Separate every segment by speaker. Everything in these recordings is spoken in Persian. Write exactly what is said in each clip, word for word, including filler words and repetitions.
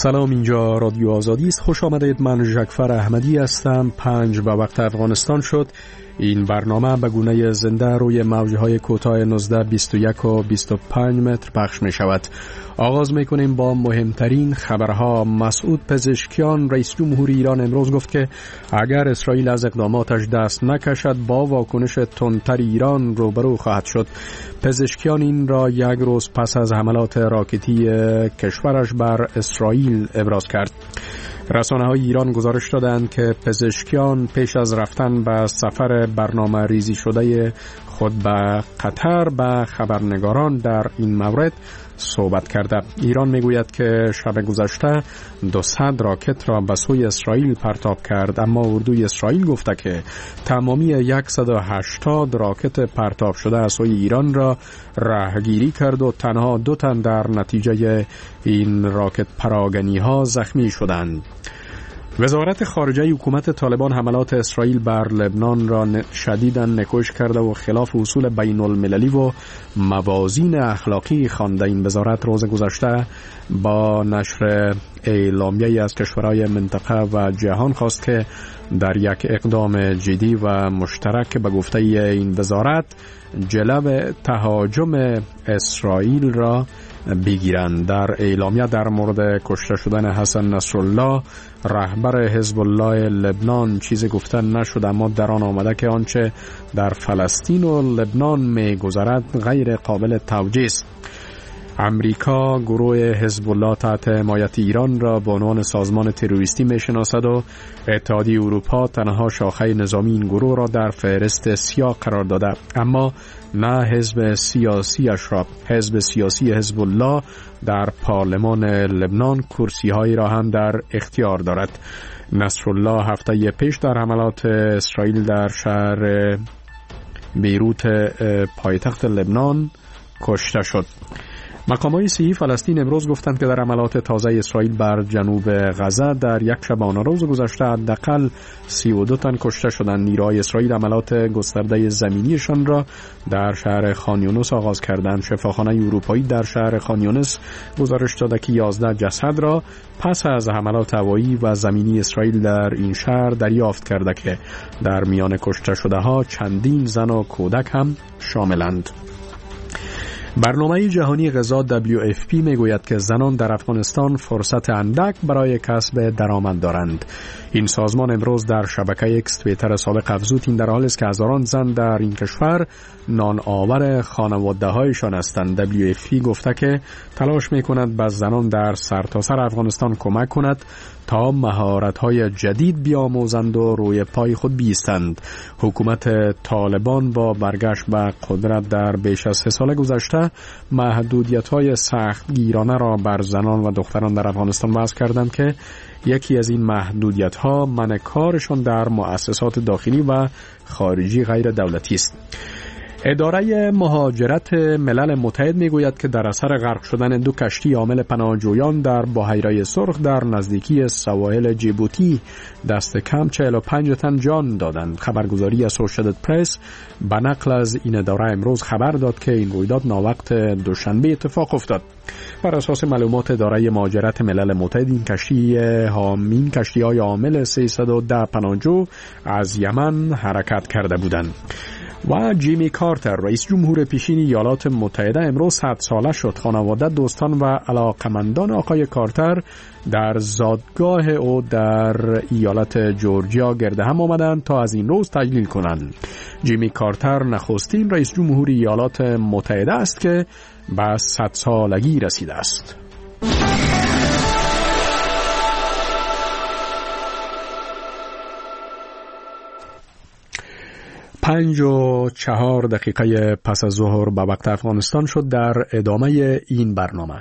Speaker 1: سلام، اینجا رادیو آزادی است. خوش آمدید. من ژکفر احمدی هستم. پنج به وقت افغانستان شد. این برنامه به گونه زنده روی موجهای کوتاه نوزده، بیست و یک و بیست و پنج متر پخش می شود. آغاز می کنیم با مهمترین خبرها. مسعود پزشکیان رئیس جمهوری ایران امروز گفت که اگر اسرائیل از اقداماتش دست نکشد با واکنش تندتر ایران روبرو خواهد شد. پزشکیان این را یک روز پس از حملات راکتی کشورش بر اسرائیل ابراز کرد. رسانه‌های ایران گزارش دادند که پزشکیان پیش از رفتن به سفر برنامه ریزی شده خود به قطر به خبرنگاران در این مورد صحبت کرده. ایران میگوید که شب گذشته دویست راکت را به سوی اسرائیل پرتاب کرد، اما اردوی اسرائیل گفته که تمامی صد و هشتاد راکت پرتاب شده از سوی ایران را راهگیری کرد و تنها دو تن در نتیجه این راکت پراگنی ها زخمی شدند. وزارت خارجه حکومت طالبان حملات اسرائیل بر لبنان را شدیداً نکوش کرده و خلاف اصول بین المللی و موازین اخلاقی خوانده. این وزارت روز گذشته با نشر اعلامیه‌ای از کشورهای منطقه و جهان خواست که در یک اقدام جدی و مشترک به گفته این وزارت جلو تهاجم اسرائیل را بگیرند. در اعلامیه در مورد کشته شدن حسن نصرالله رهبر حزب الله لبنان چیزی گفته نشد، اما در آن آمده که آنچه در فلسطین و لبنان می گذرد غیر قابل توجیه است. امریکا گروه حزب الله تحت حمایت ایران را به عنوان سازمان تروریستی میشناسد و اتحادیه اروپا تنها شاخه نظامی این گروه را در فهرست سیاه قرار داده، اما نه حزب سیاسیش را. حزب سیاسی حزب الله در پارلمان لبنان کرسی هایی را هم در اختیار دارد. نصرالله هفته پیش در حملات اسرائیل در شهر بیروت پایتخت لبنان کشته شد. مقامات صحی فلسطین امروز گفتند که در حملات تازه اسرائیل بر جنوب غزه در یک شبانه روز گذشته حداقل سی و دو تن کشته شدند. نیروهای اسرائیل حملات گسترده زمینیشان را در شهر خان یونس آغاز کردند. شفاخانه اروپایی در شهر خان یونس گزارش داده که یازده جسد را پس از حملات هوایی و زمینی اسرائیل در این شهر دریافت کرده که در میان کشته شده ها چندین زن و کودک هم شاملند. برنامه جهانی غذا دبلیو اف پی میگوید که زنان در افغانستان فرصت اندک برای کسب درآمد دارند. این سازمان امروز در شبکه اکس توییتر سابق افزود این در حالی است که هزاران زن در این کشور نان آور خانواده هایشان هستند. دبلیو اف پی گفته که تلاش میکند به زنان در سرتاسر افغانستان کمک کند تا مهارت‌های جدید بیاموزند و روی پای خود بیستند. حکومت طالبان با برگشت به قدرت در بیش از سه سال گذشته محدودیت‌های سختگیرانه را بر زنان و دختران در افغانستان وضع کردند که یکی از این محدودیت‌ها منع کارشان در مؤسسات داخلی و خارجی غیر دولتی است. اداره مهاجرت ملل متحد میگوید که در اثر غرق شدن دو کشتی حامل پناهجویان در بحیره سرخ در نزدیکی سواحل جیبوتی دست کم چهل و پنج تن جان دادند. خبرگزاری اسوشییتد پرس به نقل از این اداره امروز خبر داد که این رویداد ناوقت دوشنبه اتفاق افتاد. بر اساس معلومات اداره مهاجرت ملل متحد این کشتی هامین کشتی های حامل سیصد و ده پناهجو از یمن حرکت کرده بودند. و جیمی کارتر رئیس جمهور پیشین ایالات متحده امروز صد ساله شد. خانواده، دوستان و علاقمندان آقای کارتر در زادگاه او در ایالت جورجیا گرد هم آمدند تا از این روز تجلیل کنند. جیمی کارتر نخستین رئیس جمهور ایالات متحده است که به صد سالگی رسیده است. پنج و چهار دقیقه پس از ظهر به وقت افغانستان شد. در ادامه این برنامه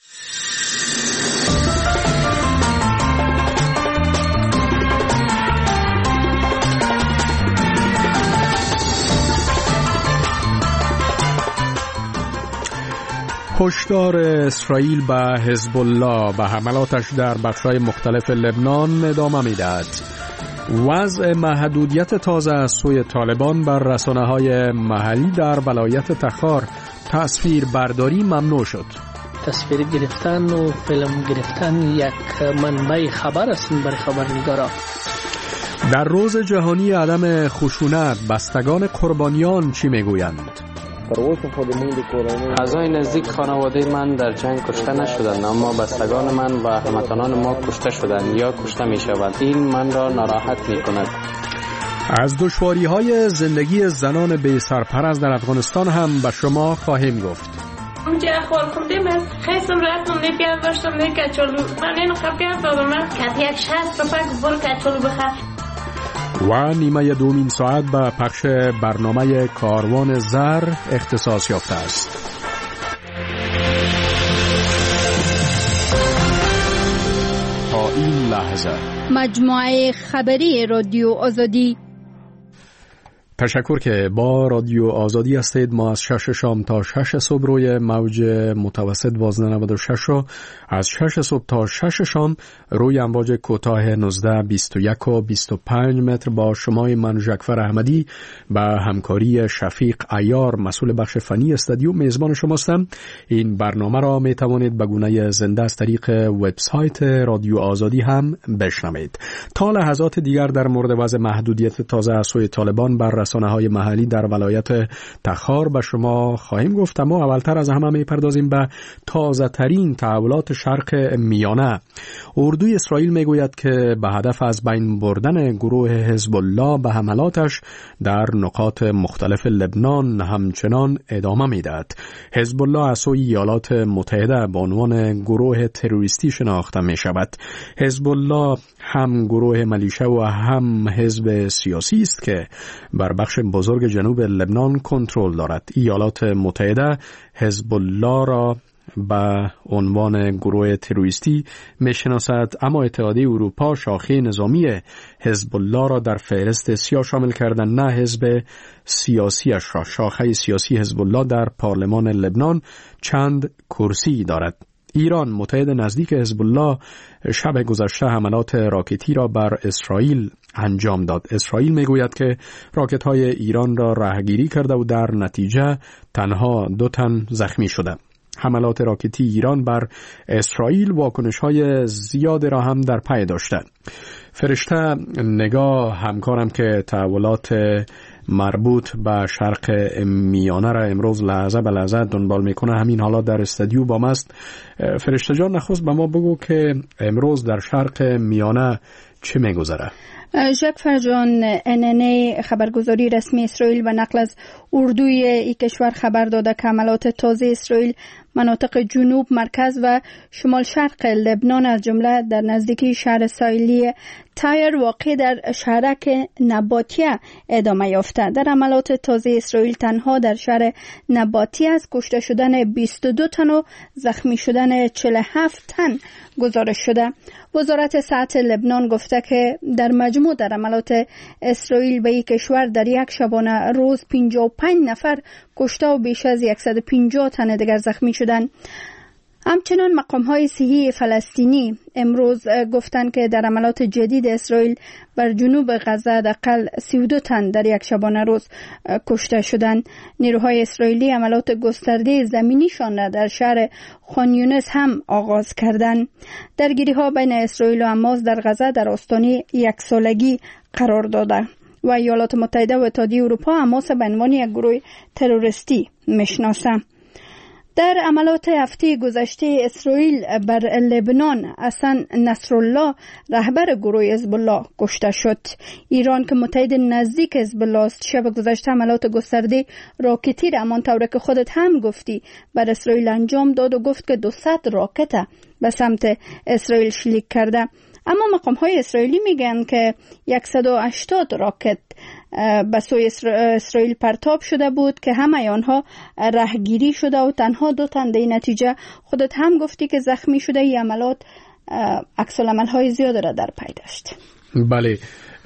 Speaker 1: هشدار اسرائیل به حزب الله به حملاتش در بخش‌های مختلف لبنان ادامه می‌دهد. وضع محدودیت تازه از سوی طالبان بر رسانه‌های محلی در ولایت تخار تصویر برداری ممنوع شد.
Speaker 2: تصویر گرفتن و فیلم گرفتن یک منبع خبر است برای خبرنگارا.
Speaker 1: در روز جهانی عدم خشونت بستگان قربانیان چی میگویند؟
Speaker 3: اعضای نزدیک خانواده من در جنگ کشته نشدند، اما بستگان من و هموطنان ما کشته شدند یا کشته می شوند. این من را ناراحت می کند.
Speaker 1: از دشواری‌های زندگی زنان بی سرپرست در افغانستان هم به شما خواهیم گفت.
Speaker 4: اونجا اخوال کردیم از خیستم رفتم نیپیاز باشتم نیکچولو من اینو خبیاز دادم من کتی یک شست رو پاک بر کچولو بخواه
Speaker 1: و نیمه دومین ساعت به پخش برنامه کاروان زر اختصاص یافته است. تا این لحظه
Speaker 5: مجموعه خبری رادیو آزادی.
Speaker 1: تشکر که با رادیو آزادی هستید. ما از شش شام تا شش صبح روی موج متوسط دوازده نود و شش و از شش صبح تا شش شام روی امواج کوتاه نوزده بیست و یک و بیست و پنج متر با شمای من ژکفر احمدی و همکاری شفیق عیار مسئول بخش فنی استودیو میزبان شماستم. این برنامه را می توانید به گونه زنده از طریق وبسایت رادیو آزادی هم بشنوید. تا لحظات دیگر در مورد وضع محدودیت تازه از سوی طالبان بر رسانه‌های محلی در ولایت تخار به شما خواهیم گفت، اما اولتر از همه می‌پردازیم به تازه‌ترین تحولات شرق میانه. اردوی اسرائیل میگوید که به هدف از بین بردن گروه حزب الله به حملاتش در نقاط مختلف لبنان همچنان ادامه می‌دهد. حزب الله از سوی ایالات متحده به عنوان گروه تروریستی شناخته می‌شود. حزب الله هم گروه ملیشه و هم حزب سیاسی است که بر بخش بزرگ جنوب لبنان کنترل دارد. ایالات متحده حزب الله را به عنوان گروه تروریستی میشناسد، اما اتحادیه اروپا شاخه نظامی حزب الله را در فهرست سیاه شامل کردن، نه حزب سیاسیش را. شاخه سیاسی حزب الله در پارلمان لبنان چند کرسی دارد. ایران متحد نزدیک حزب الله شب گذشته حملات راکتی را بر اسرائیل انجام داد. اسرائیل میگوید که راکت‌های ایران را رهگیری کرده و در نتیجه تنها دو تن زخمی شده. حملات راکتی ایران بر اسرائیل واکنش‌های زیاد را هم در پی داشته. فرشته نگاه همکارم که تحولات مربوط به شرق میانه را امروز لحظه به لحظه دنبال میکنه همین حالا در استودیو با ماست. فرشته جان، نخست به ما بگو که امروز در شرق میانه چه میگذره؟
Speaker 5: ژکفر جان، ان ان ای خبرگزاری رسمی اسرائیل به نقل از اردوی این کشور خبر داده که حملات تازه اسرائیل مناطق جنوب، مرکز و شمال شرق لبنان از جمله در نزدیکی شهر ساحلی تایر واقع در شهرک نباتیه ادامه یافته. در حملات تازه اسرائیل تنها در شهر نباتی از کشته شدن بیست و دو تن و زخمی شدن چهل و هفت تن گزارش شده. وزارت صحت لبنان گفته که در مجموع در حملات اسرائیل به این کشور در یک شبانه روز پنجاه و پنج نفر کشته و بیش از صد و پنجاه تن دیگر زخمی شدند. همچنان مقام‌های صحی فلسطینی امروز گفتند که در حملات جدید اسرائیل بر جنوب غزه حداقل سی و دو تن در یک شبانه روز کشته شدند. نیروهای اسرائیلی حملات گسترده زمینیشان را در شهر خان یونس هم آغاز کردند. درگیری‌ها بین اسرائیل و حماس در غزه در آستانه یک سالگی قرار داده و ایالات متحده و اتحادیه اروپا حماس به عنوان یک گروه تروریستی میشناسند. در عملیات هفته گذشته اسرائیل بر لبنان حسن نصرالله رهبر گروه حزب الله کشته شد. ایران که متحد نزدیک حزب الله است شب گذشته عملیات گسترده راکتی را همان طور که خودت هم گفتی بر اسرائیل انجام داد و گفت که دویست راکت به سمت اسرائیل شلیک کرده. اما مقام های اسرائیلی میگن که صد و هشتاد راکت به سوی اسرائیل پرتاب شده بود که همه آنها رهگیری شده و تنها دو تن در نتیجه خودت هم گفتی که زخمی شده. این عملات عکس العمل های زیاد را در پی داشت.
Speaker 1: بله،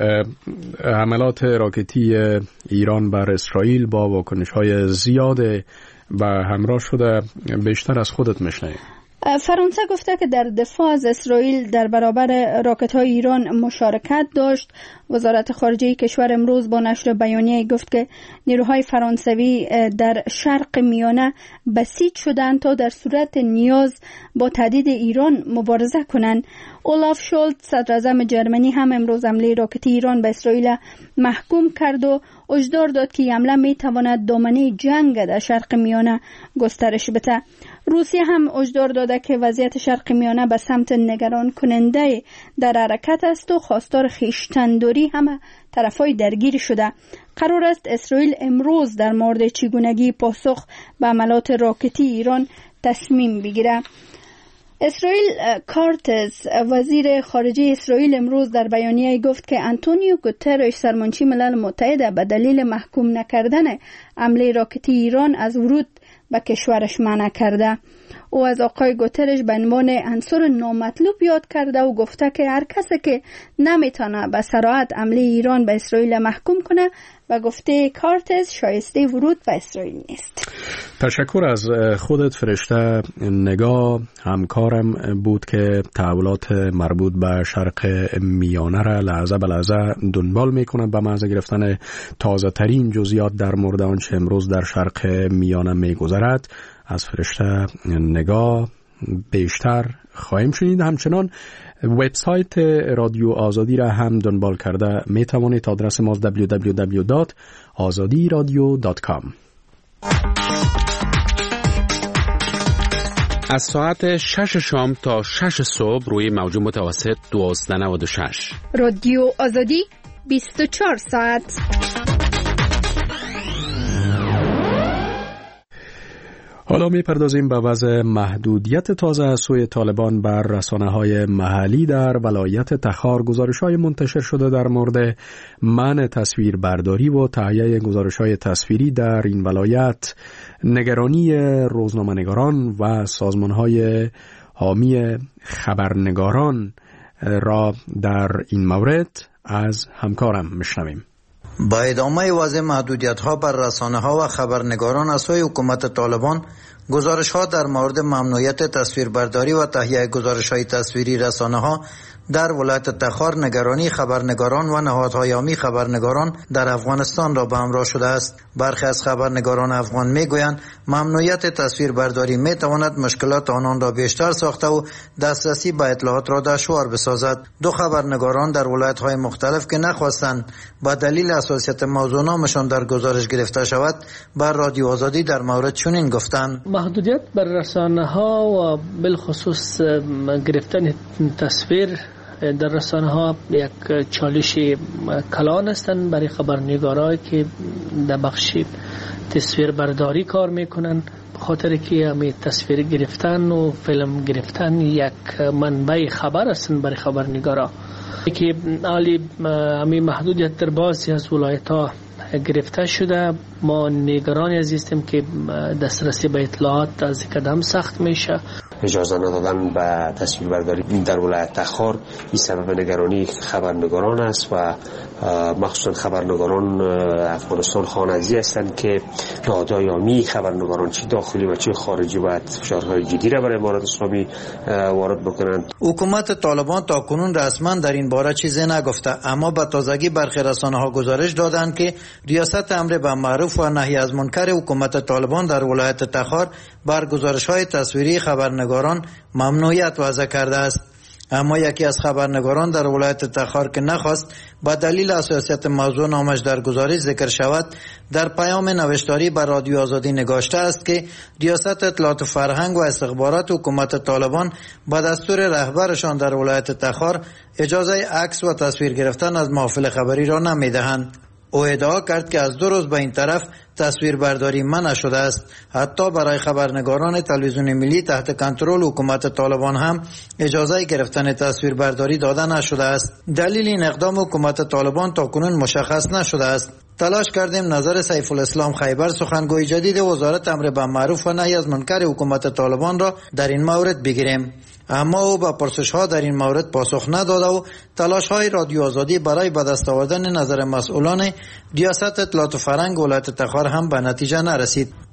Speaker 1: حملات راکتی ایران بر اسرائیل با واکنش های زیاد و همراه شده. بیشتر از خودت میشنویم.
Speaker 5: فرانسه گفته که در دفاع از اسرائیل در برابر راکت‌های ایران مشارکت داشت. وزارت خارجه کشور امروز با نشر بیانیه گفت که نیروهای فرانسوی در شرق میانه بسیج شدند تا در صورت نیاز با تهدید ایران مبارزه کنند. اولاف شولت صدر اعظم جرمنی هم امروز حمله راکتی ایران به اسرائیل محکوم کرد و هشدار داد که حمله میتواند دامنه جنگ در شرق میانه گسترش بده. روسیه هم هشدار داده که وضعیت شرق میانه به سمت نگران کننده در حرکت است و خواستار خویشتن‌داری همه طرفای درگیر شده. قرار است اسرائیل امروز در مورد چگونگی پاسخ به حملات راکتی ایران تصمیم بگیره. اسرائیل کارتز وزیر خارجه اسرائیل امروز در بیانیه گفت که آنتونیو گوترش سرمنشی ملل متحد به دلیل محکوم نکردن حمله راکتی ایران از ورود به کشورش منع کرده. او از آقای گوترش به عنوان عنصر نامطلوب یاد کرده و گفته که هر کسی که نمیتونه به صراحت حمله ایران به اسرائیل محکوم کنه و گفته کارتز شایسته ورود به اسرائیل نیست.
Speaker 1: تشکر از خودت فرشته نگاه، همکارم بود که تحولات مربوط به شرق میانه را لحظه به لحظه دنبال میکنه به محض گرفتن تازه ترین جزئیات در مورد آنچه امروز در شرق میانه میگذرد. از فرشته نگاه بیشتر خواهیم شنید. همچنان وبسایت رادیو آزادی را هم دنبال کرده می توانید. آدرس ما دبلیو دبلیو دبلیو دات آزادی رادیو دات کام.
Speaker 6: از ساعت شش شام تا شش صبح روی موج متوسط دوازده نود و شش
Speaker 5: رادیو آزادی بیست و چهار ساعت.
Speaker 1: حالا میپردازیم به وضع محدودیت تازه از سوی طالبان بر رسانه‌های محلی در ولایت تخار. گزارش‌های منتشر شده در مورد منع تصویربرداری و تهیه گزارش‌های تصویری در این ولایت نگرانی روزنامه‌نگاران و سازمان‌های حامی خبرنگاران را در این مورد از همکارم میشنویم.
Speaker 7: با ادامه وضع محدودیت‌ها بر رسانه‌ها و خبرنگاران از سوی حکومت طالبان، گزارش‌ها در مورد ممنوعیت تصویربرداری و تهیه گزارش‌های تصویری رسانه‌ها در ولایت تخار نگرانی خبرنگاران و نهادهای حامی خبرنگاران در افغانستان را به همراه شده است. برخی از خبرنگاران افغان میگویند ممنوعیت تصویربرداری میتواند مشکلات آنان را بیشتر ساخته و دسترسی به اطلاعات را دشوار بسازد. دو خبرنگاران در ولایت‌های مختلف که نخواستند با دلیل حساسیت موضوع نامشان در گزارش گرفته شود، بر رادیو آزادی در مورد چنین گفتند:
Speaker 2: محدودیت بر رسانه‌ها و بالخصوص گرفتن تصویر در رسانه ها یک چالش کلان هستند برای خبرنگارایی که در بخش تصویر برداری کار میکنن، خاطر که همی تصویر گرفتن و فیلم گرفتن یک منبع خبر هستند برای خبرنگارا که حالی همی محدودیت در بعضی از ولایت ها گرفته شده. ما نگران هستیم که دسترسی به اطلاعات از قدم سخت میشه.
Speaker 8: اجازه ندادن به تصویربرداری در ولایت تخار این سبب نگرانی خبرنگاران است و مخصوصا خبرنگاران افغانستان خانزی هستند که نهادهای حامی خبرنگاران چه داخلی و چه خارجی باید فشارهای جدی را برای امارات اسلامی وارد بکنند.
Speaker 7: حکومت طالبان تا کنون رسما در این باره چیزی نگفته، اما به تازگی برخی رسانه‌ها گزارش دادند که ریاست امر به معروف و نهی از منکر حکومت طالبان در ولایت تخار بر گزارش‌های تصویری خبرنگاران ممنوعیت وضع کرده است. اما یکی از خبرنگاران در ولایت تخار که نخواست با دلیل حساسیت موضوع نامش در گزارش ذکر شود، در پیام نوشتاری بر رادیو آزادی نگاشته است که ریاست اطلاعات و فرهنگ و استخبارات حکومت طالبان با دستور رهبرشان در ولایت تخار اجازه عکس و تصویر گرفتن از محافل خبری را نمیدهند. او ادعا کرد که از دو روز به این طرف تصویر برداری منع شده است. حتی برای خبرنگاران تلویزیون ملی تحت کنترل حکومت طالبان هم اجازه گرفتن تصویر برداری داده نشده است. دلیل این اقدام حکومت طالبان تا کنون مشخص نشده است. تلاش کردیم نظر سیف الاسلام خیبر، سخنگوی جدید وزارت امر به معروف و نهی از منکر حکومت طالبان را در این مورد بگیریم، اما او به پرسش‌ها در این مورد پاسخ نداده و تلاش‌های رادیو آزادی برای به دست آوردن نظر مسئولان ریاست اطلاعات و فرهنگ ولایت تخار هم به نتیجه نرسید.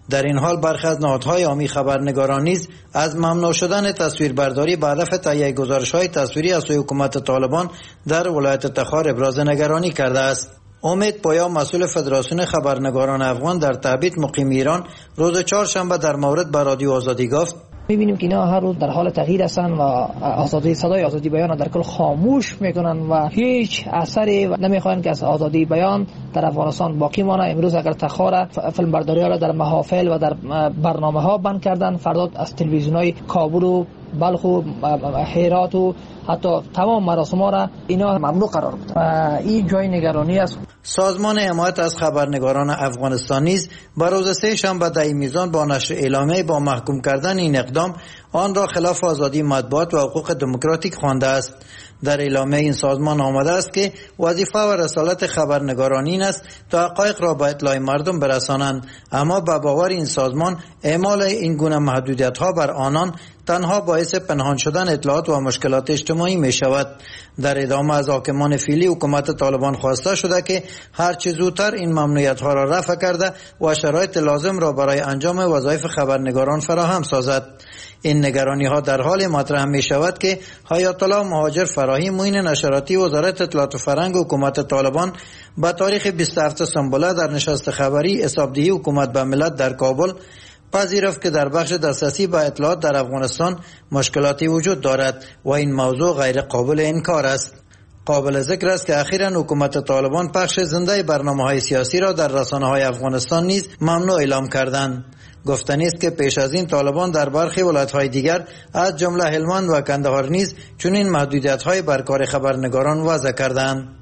Speaker 7: در این حال برخی از نهادهای عامی خبرنگاران نیز از ممنوع شدن تصویربرداری به هدف تهیه گزارش‌های تصویری از سوی حکومت طالبان در ولایت تخار ابراز نگرانی کرده است. امید پویا مسئول فدراسیون خبرنگاران افغان در تبعید مقیم ایران روز چهارشنبه در مورد به رادیو آزادی گفت:
Speaker 9: می‌بینیم که اینا هر روز در حال تغییر هستند و آزادی صدای آزادی بیان در کل خاموش میکنن و هیچ اثری نمیخواین که از آزادی بیان در افغانستان باقی مانه. امروز اگر تخار فیلم برداری ها را در محافل و در برنامه ها بند کردن، فردا از تلویزیون‌های کابل و بلخ و هرات و حتی تمام مراسم ها را اینا ممنوع قرار بده و این جای نگرانی است.
Speaker 7: سازمان حمایت از خبرنگاران افغانستان نیز بر روز سه شنبه در این میزان با نشر اعلامیه با محکوم کردن این اقدام آن را خلاف آزادی مطبوعات و حقوق دموکراتیک خوانده است. در اعلامیه این سازمان آمده است که وظیفه و رسالت خبرنگاران این است تا حقایق را به اطلاع مردم برسانند، اما به باور این سازمان اعمال این گونه محدودیت ها بر آنان تنها باعث پنهان شدن اطلاعات و مشکلات اجتماعی می شود. در ادامه از حاکمان فعلی حکومت طالبان خواسته شده که هر چه زودتر این ممنوعیت ها را رفع کرده و شرایط لازم را برای انجام وظایف خبرنگاران فراهم سازد. این نگرانی ها در حال مطرح می شود که حیات الله مهاجر فراهی معین نشراتی وزارت اطلاعات و فرهنگ حکومت طالبان با تاریخ بیست و هفتم سنبله در نشست خبری حسابدهی حکومت به ملت در کابل پذیرفت که در بخش دسترسی به اطلاعات در افغانستان مشکلاتی وجود دارد و این موضوع غیر قابل انکار است. قابل ذکر است که اخیراً حکومت طالبان پخش زنده برنامه‌های سیاسی را در رسانه‌های افغانستان نیز ممنوع اعلام کردند. گفتنی است که پیش از این طالبان در برخی ولایت‌های دیگر از جمله هلمند و کندهار نیز چنین محدودیت‌های بر کار خبرنگاران وضع کردند.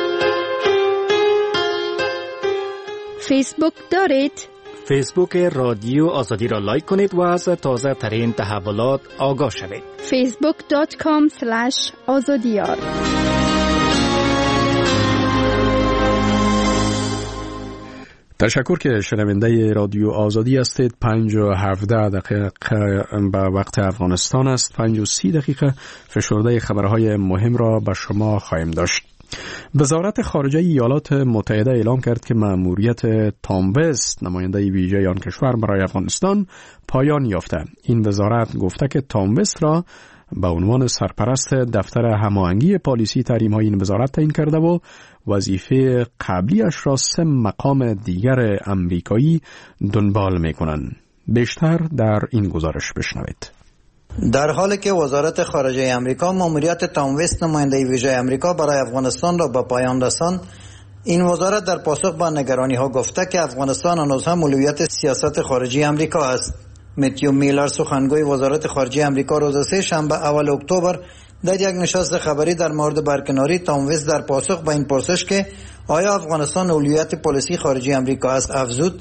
Speaker 5: فیسبوک دارید؟
Speaker 10: فیسبوک رادیو آزادی را لایک کنید و از تازه ترین تحولات آگاه شوید.
Speaker 5: فیسبوک دات کام اسلش آزادیار.
Speaker 1: تشکر که شنونده رادیو آزادی هستید. پنج و هفده دقیقه به وقت افغانستان است. پنج و سی دقیقه فشرده خبرهای مهم را به شما خواهیم داشت. وزارت خارجه ایالات متحده اعلام کرد که مأموریت تام وست نماینده ویژه آن کشور برای افغانستان پایان یافته. این وزارت گفته که تام وست را به عنوان سرپرست دفتر هماهنگی پالیسی تحریم‌های این وزارت تعیین کرده و وظیفه قبلیش را سه مقام دیگر امریکایی دنبال می‌کنند. بیشتر در این گزارش بشنوید.
Speaker 7: در حالی که وزارت خارجه امریکا مأموریت تام وست نماینده ویژه امریکا برای افغانستان را به پایان رساند، این وزارت در پاسخ به نگرانی‌ها گفته که افغانستان هنوز هم اولویت سیاست خارجی امریکا است. متیو میلر سخنگوی وزارت خارجه امریکا روز سه شنبه اول اکتبر در یک نشست خبری در مورد برکناری تام وست در پاسخ به این پرسش که آیا افغانستان اولویت پالیسی خارجی امریکا است افزود: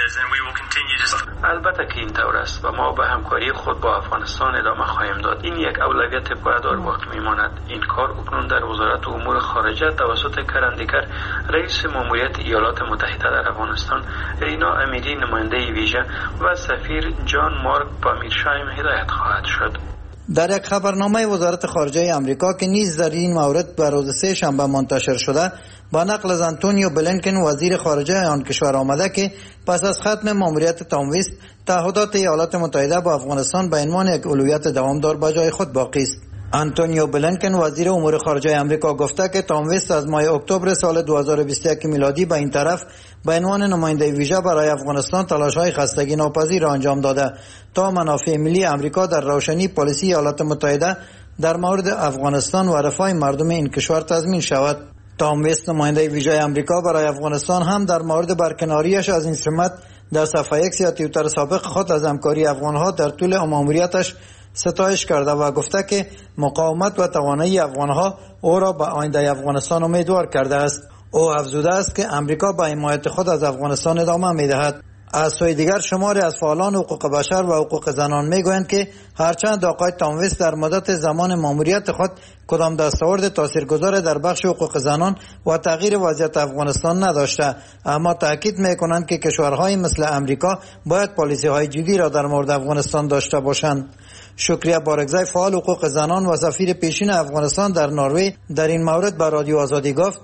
Speaker 11: البته که این طور است و ما به همکاری خود با افغانستان ادامه خواهیم داد. این یک اولویت پایدار باقی میماند. این کار اکنون در وزارت امور خارجه توسط کرندیکر رئیس ماموریت ایالات متحده در افغانستان رینا امیری نماینده ویژه و سفیر جان مارک با میرشایم هدایت خواهد شد.
Speaker 7: در یک خبرنامه وزارت خارجه امریکا که نیز در این مورد به روز سه شنبه منتشر شده، با نقل از آنتونیو بلینکن وزیر خارجه آن کشور آمده که پس از ختم ماموریت تام وست تعهدات ایالات متحده با افغانستان به عنوان یک اولویت دوامدار به جای خود باقی است. آنتونیو بلینکن وزیر امور خارجه امریکا گفته که تام وست از ماه اکتبر سال دو هزار و بیست و یک میلادی به این طرف به عنوان نماینده ویژه برای افغانستان تلاش‌های خستگی ناپذیر را انجام داده تا منافع ملی امریکا در روشنی پالیسی ایالات متحده در مورد افغانستان و رفاه مردم این کشور تضمین شود. تام وست نماینده ویژه امریکا برای افغانستان هم در مورد برکناریش از این سمت در صفحه ایکس یا توییتر سابق خود از همکاری افغانها در طول ماموریتش ستایش کرده و گفته که مقاومت و توانایی افغانها او را به آینده افغانستان امیدوار کرده است. او افزوده است که امریکا به حمایت خود از افغانستان ادامه می‌دهد. از سوی دیگر شماری از فعالان حقوق بشر و حقوق زنان میگویند که هرچند آقای تام وست در مدت زمان ماموریت خود کدام دستاورد تاثیرگذار در بخش حقوق زنان و تغییر وضعیت افغانستان نداشته، اما تاکید میکنند که کشورهای مثل امریکا باید پالیسی‌های جدی را در مورد افغانستان داشته باشند. شکریه بارگزای فعال حقوق زنان و سفیر پیشین افغانستان در نروژ در این مورد به رادیو آزادی گفت: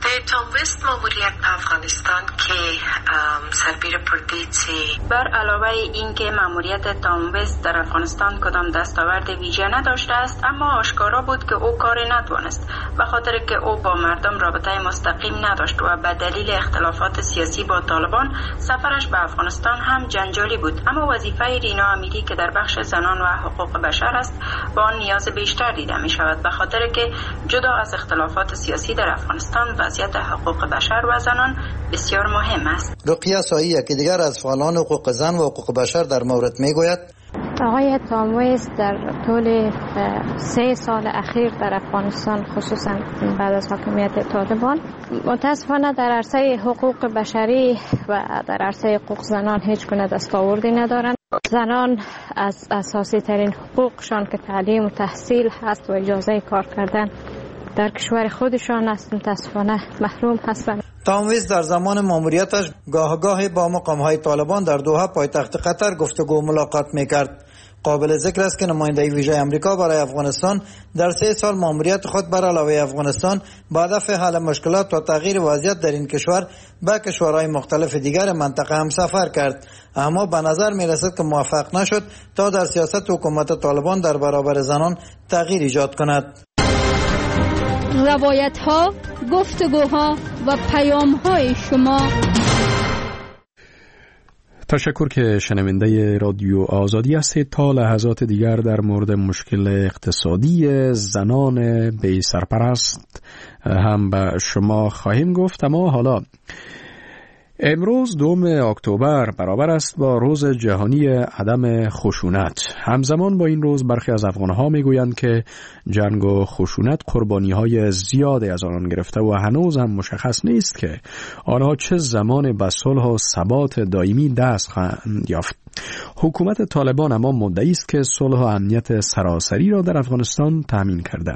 Speaker 12: تام وست ماموریت افغانستان که سربیر پردیچی
Speaker 13: بر علاوه اینکه ماموریت تام وست در افغانستان کدام دستاورد ویژه نداشته است، اما آشکارا بود که او کاری نتوانست به خاطر که او با مردم رابطه مستقیم نداشت و به دلیل اختلافات سیاسی با طالبان سفرش به افغانستان هم جنجالی بود. اما وظیفه رینا امیری که در بخش زنان و حقوق بشر است با آن نیاز بیشتر دیده می شود، به خاطر که جدا از اختلافات سیاسی در افغانستان وضعیت حقوق بشر و زنان بسیار مهم است.
Speaker 7: رقیه سایی که دیگر از فعالان حقوق زن و حقوق بشر در مورد می گوید
Speaker 14: آقای تام وست در طول سه سال اخیر در افغانستان خصوصا بعد از حاکمیت طالبان متاسفانه در عرصه حقوق بشری و در عرصه حقوق زنان هیچ گونه دستاوردی ندارند. زنان از اساسی ترین حقوقشان که تعلیم و تحصیل هست و اجازه کار کردن در کشور خودشان است متاسفانه محروم هستند.
Speaker 7: تام وست در زمان ماموریتش گاه گاه با مقام‌های طالبان در دوحه پایتخت قطر گفتگو و ملاقات می‌کرد. قابل ذکر است که نماینده ویژه امریکا برای افغانستان در سه سال ماموریت خود بر علاوه افغانستان با هدف حل مشکلات و تغییر وضعیت در این کشور به کشورهای مختلف دیگر منطقه هم سفر کرد، اما به نظر می رسد که موفق نشد تا در سیاست حکومت طالبان در برابر زنان تغییر ایجاد کند.
Speaker 5: روایت ها، گفتگوها و پیام های شما.
Speaker 1: تشکر که شنونده رادیو آزادی هستید. تا لحظات دیگر در مورد مشکل اقتصادی زنان بی سرپرست هم به شما خواهیم گفت، اما حالا امروز دوم اکتبر برابر است با روز جهانی عدم خشونت. همزمان با این روز برخی از افغانها میگویند که جنگ و خشونت قربانی‌های زیادی از آنان گرفته و هنوز هم مشخص نیست که آنها چه زمان به صلح و ثبات دائمی دست خواهند یافت. حکومت طالبان اما مدعی است که صلح و امنیت سراسری را در افغانستان تامین کرده.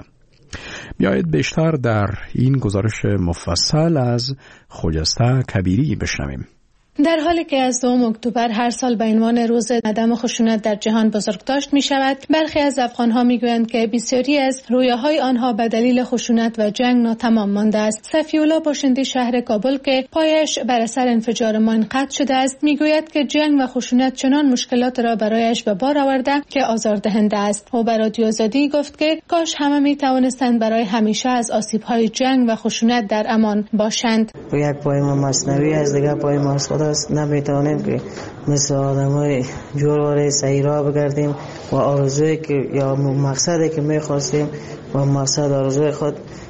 Speaker 1: بیایید بیشتر در این گزارش مفصل از خجسته کبیری بشنویم.
Speaker 15: در حالی که از دوم اکتبر هر سال به عنوان روز عدم خشونت در جهان بزرگداشت می شود، برخی از افغانها می گویند که بسیاری از رویاهای آنها به دلیل خشونت و جنگ ناتمام مانده است. صفی‌الله باشنده شهر کابل که پایش بر اثر انفجار ماین قطع شده است، می گوید که جنگ و خشونت چنان مشکلات را برایش به بار آورده که آزاردهنده است. او به رادیو آزادی گفت که کاش همه می توانستند برای همیشه از آسیب‌های جنگ و خشونت در امان باشند.
Speaker 16: یک پای ما مصنوی از دیگر پای ما است، نمیتونیم که مثل آدمای جورواره صحیح راه بگردیم و آرزوی که یا مقصدی که میخواستیم و مقصد آرزوی خود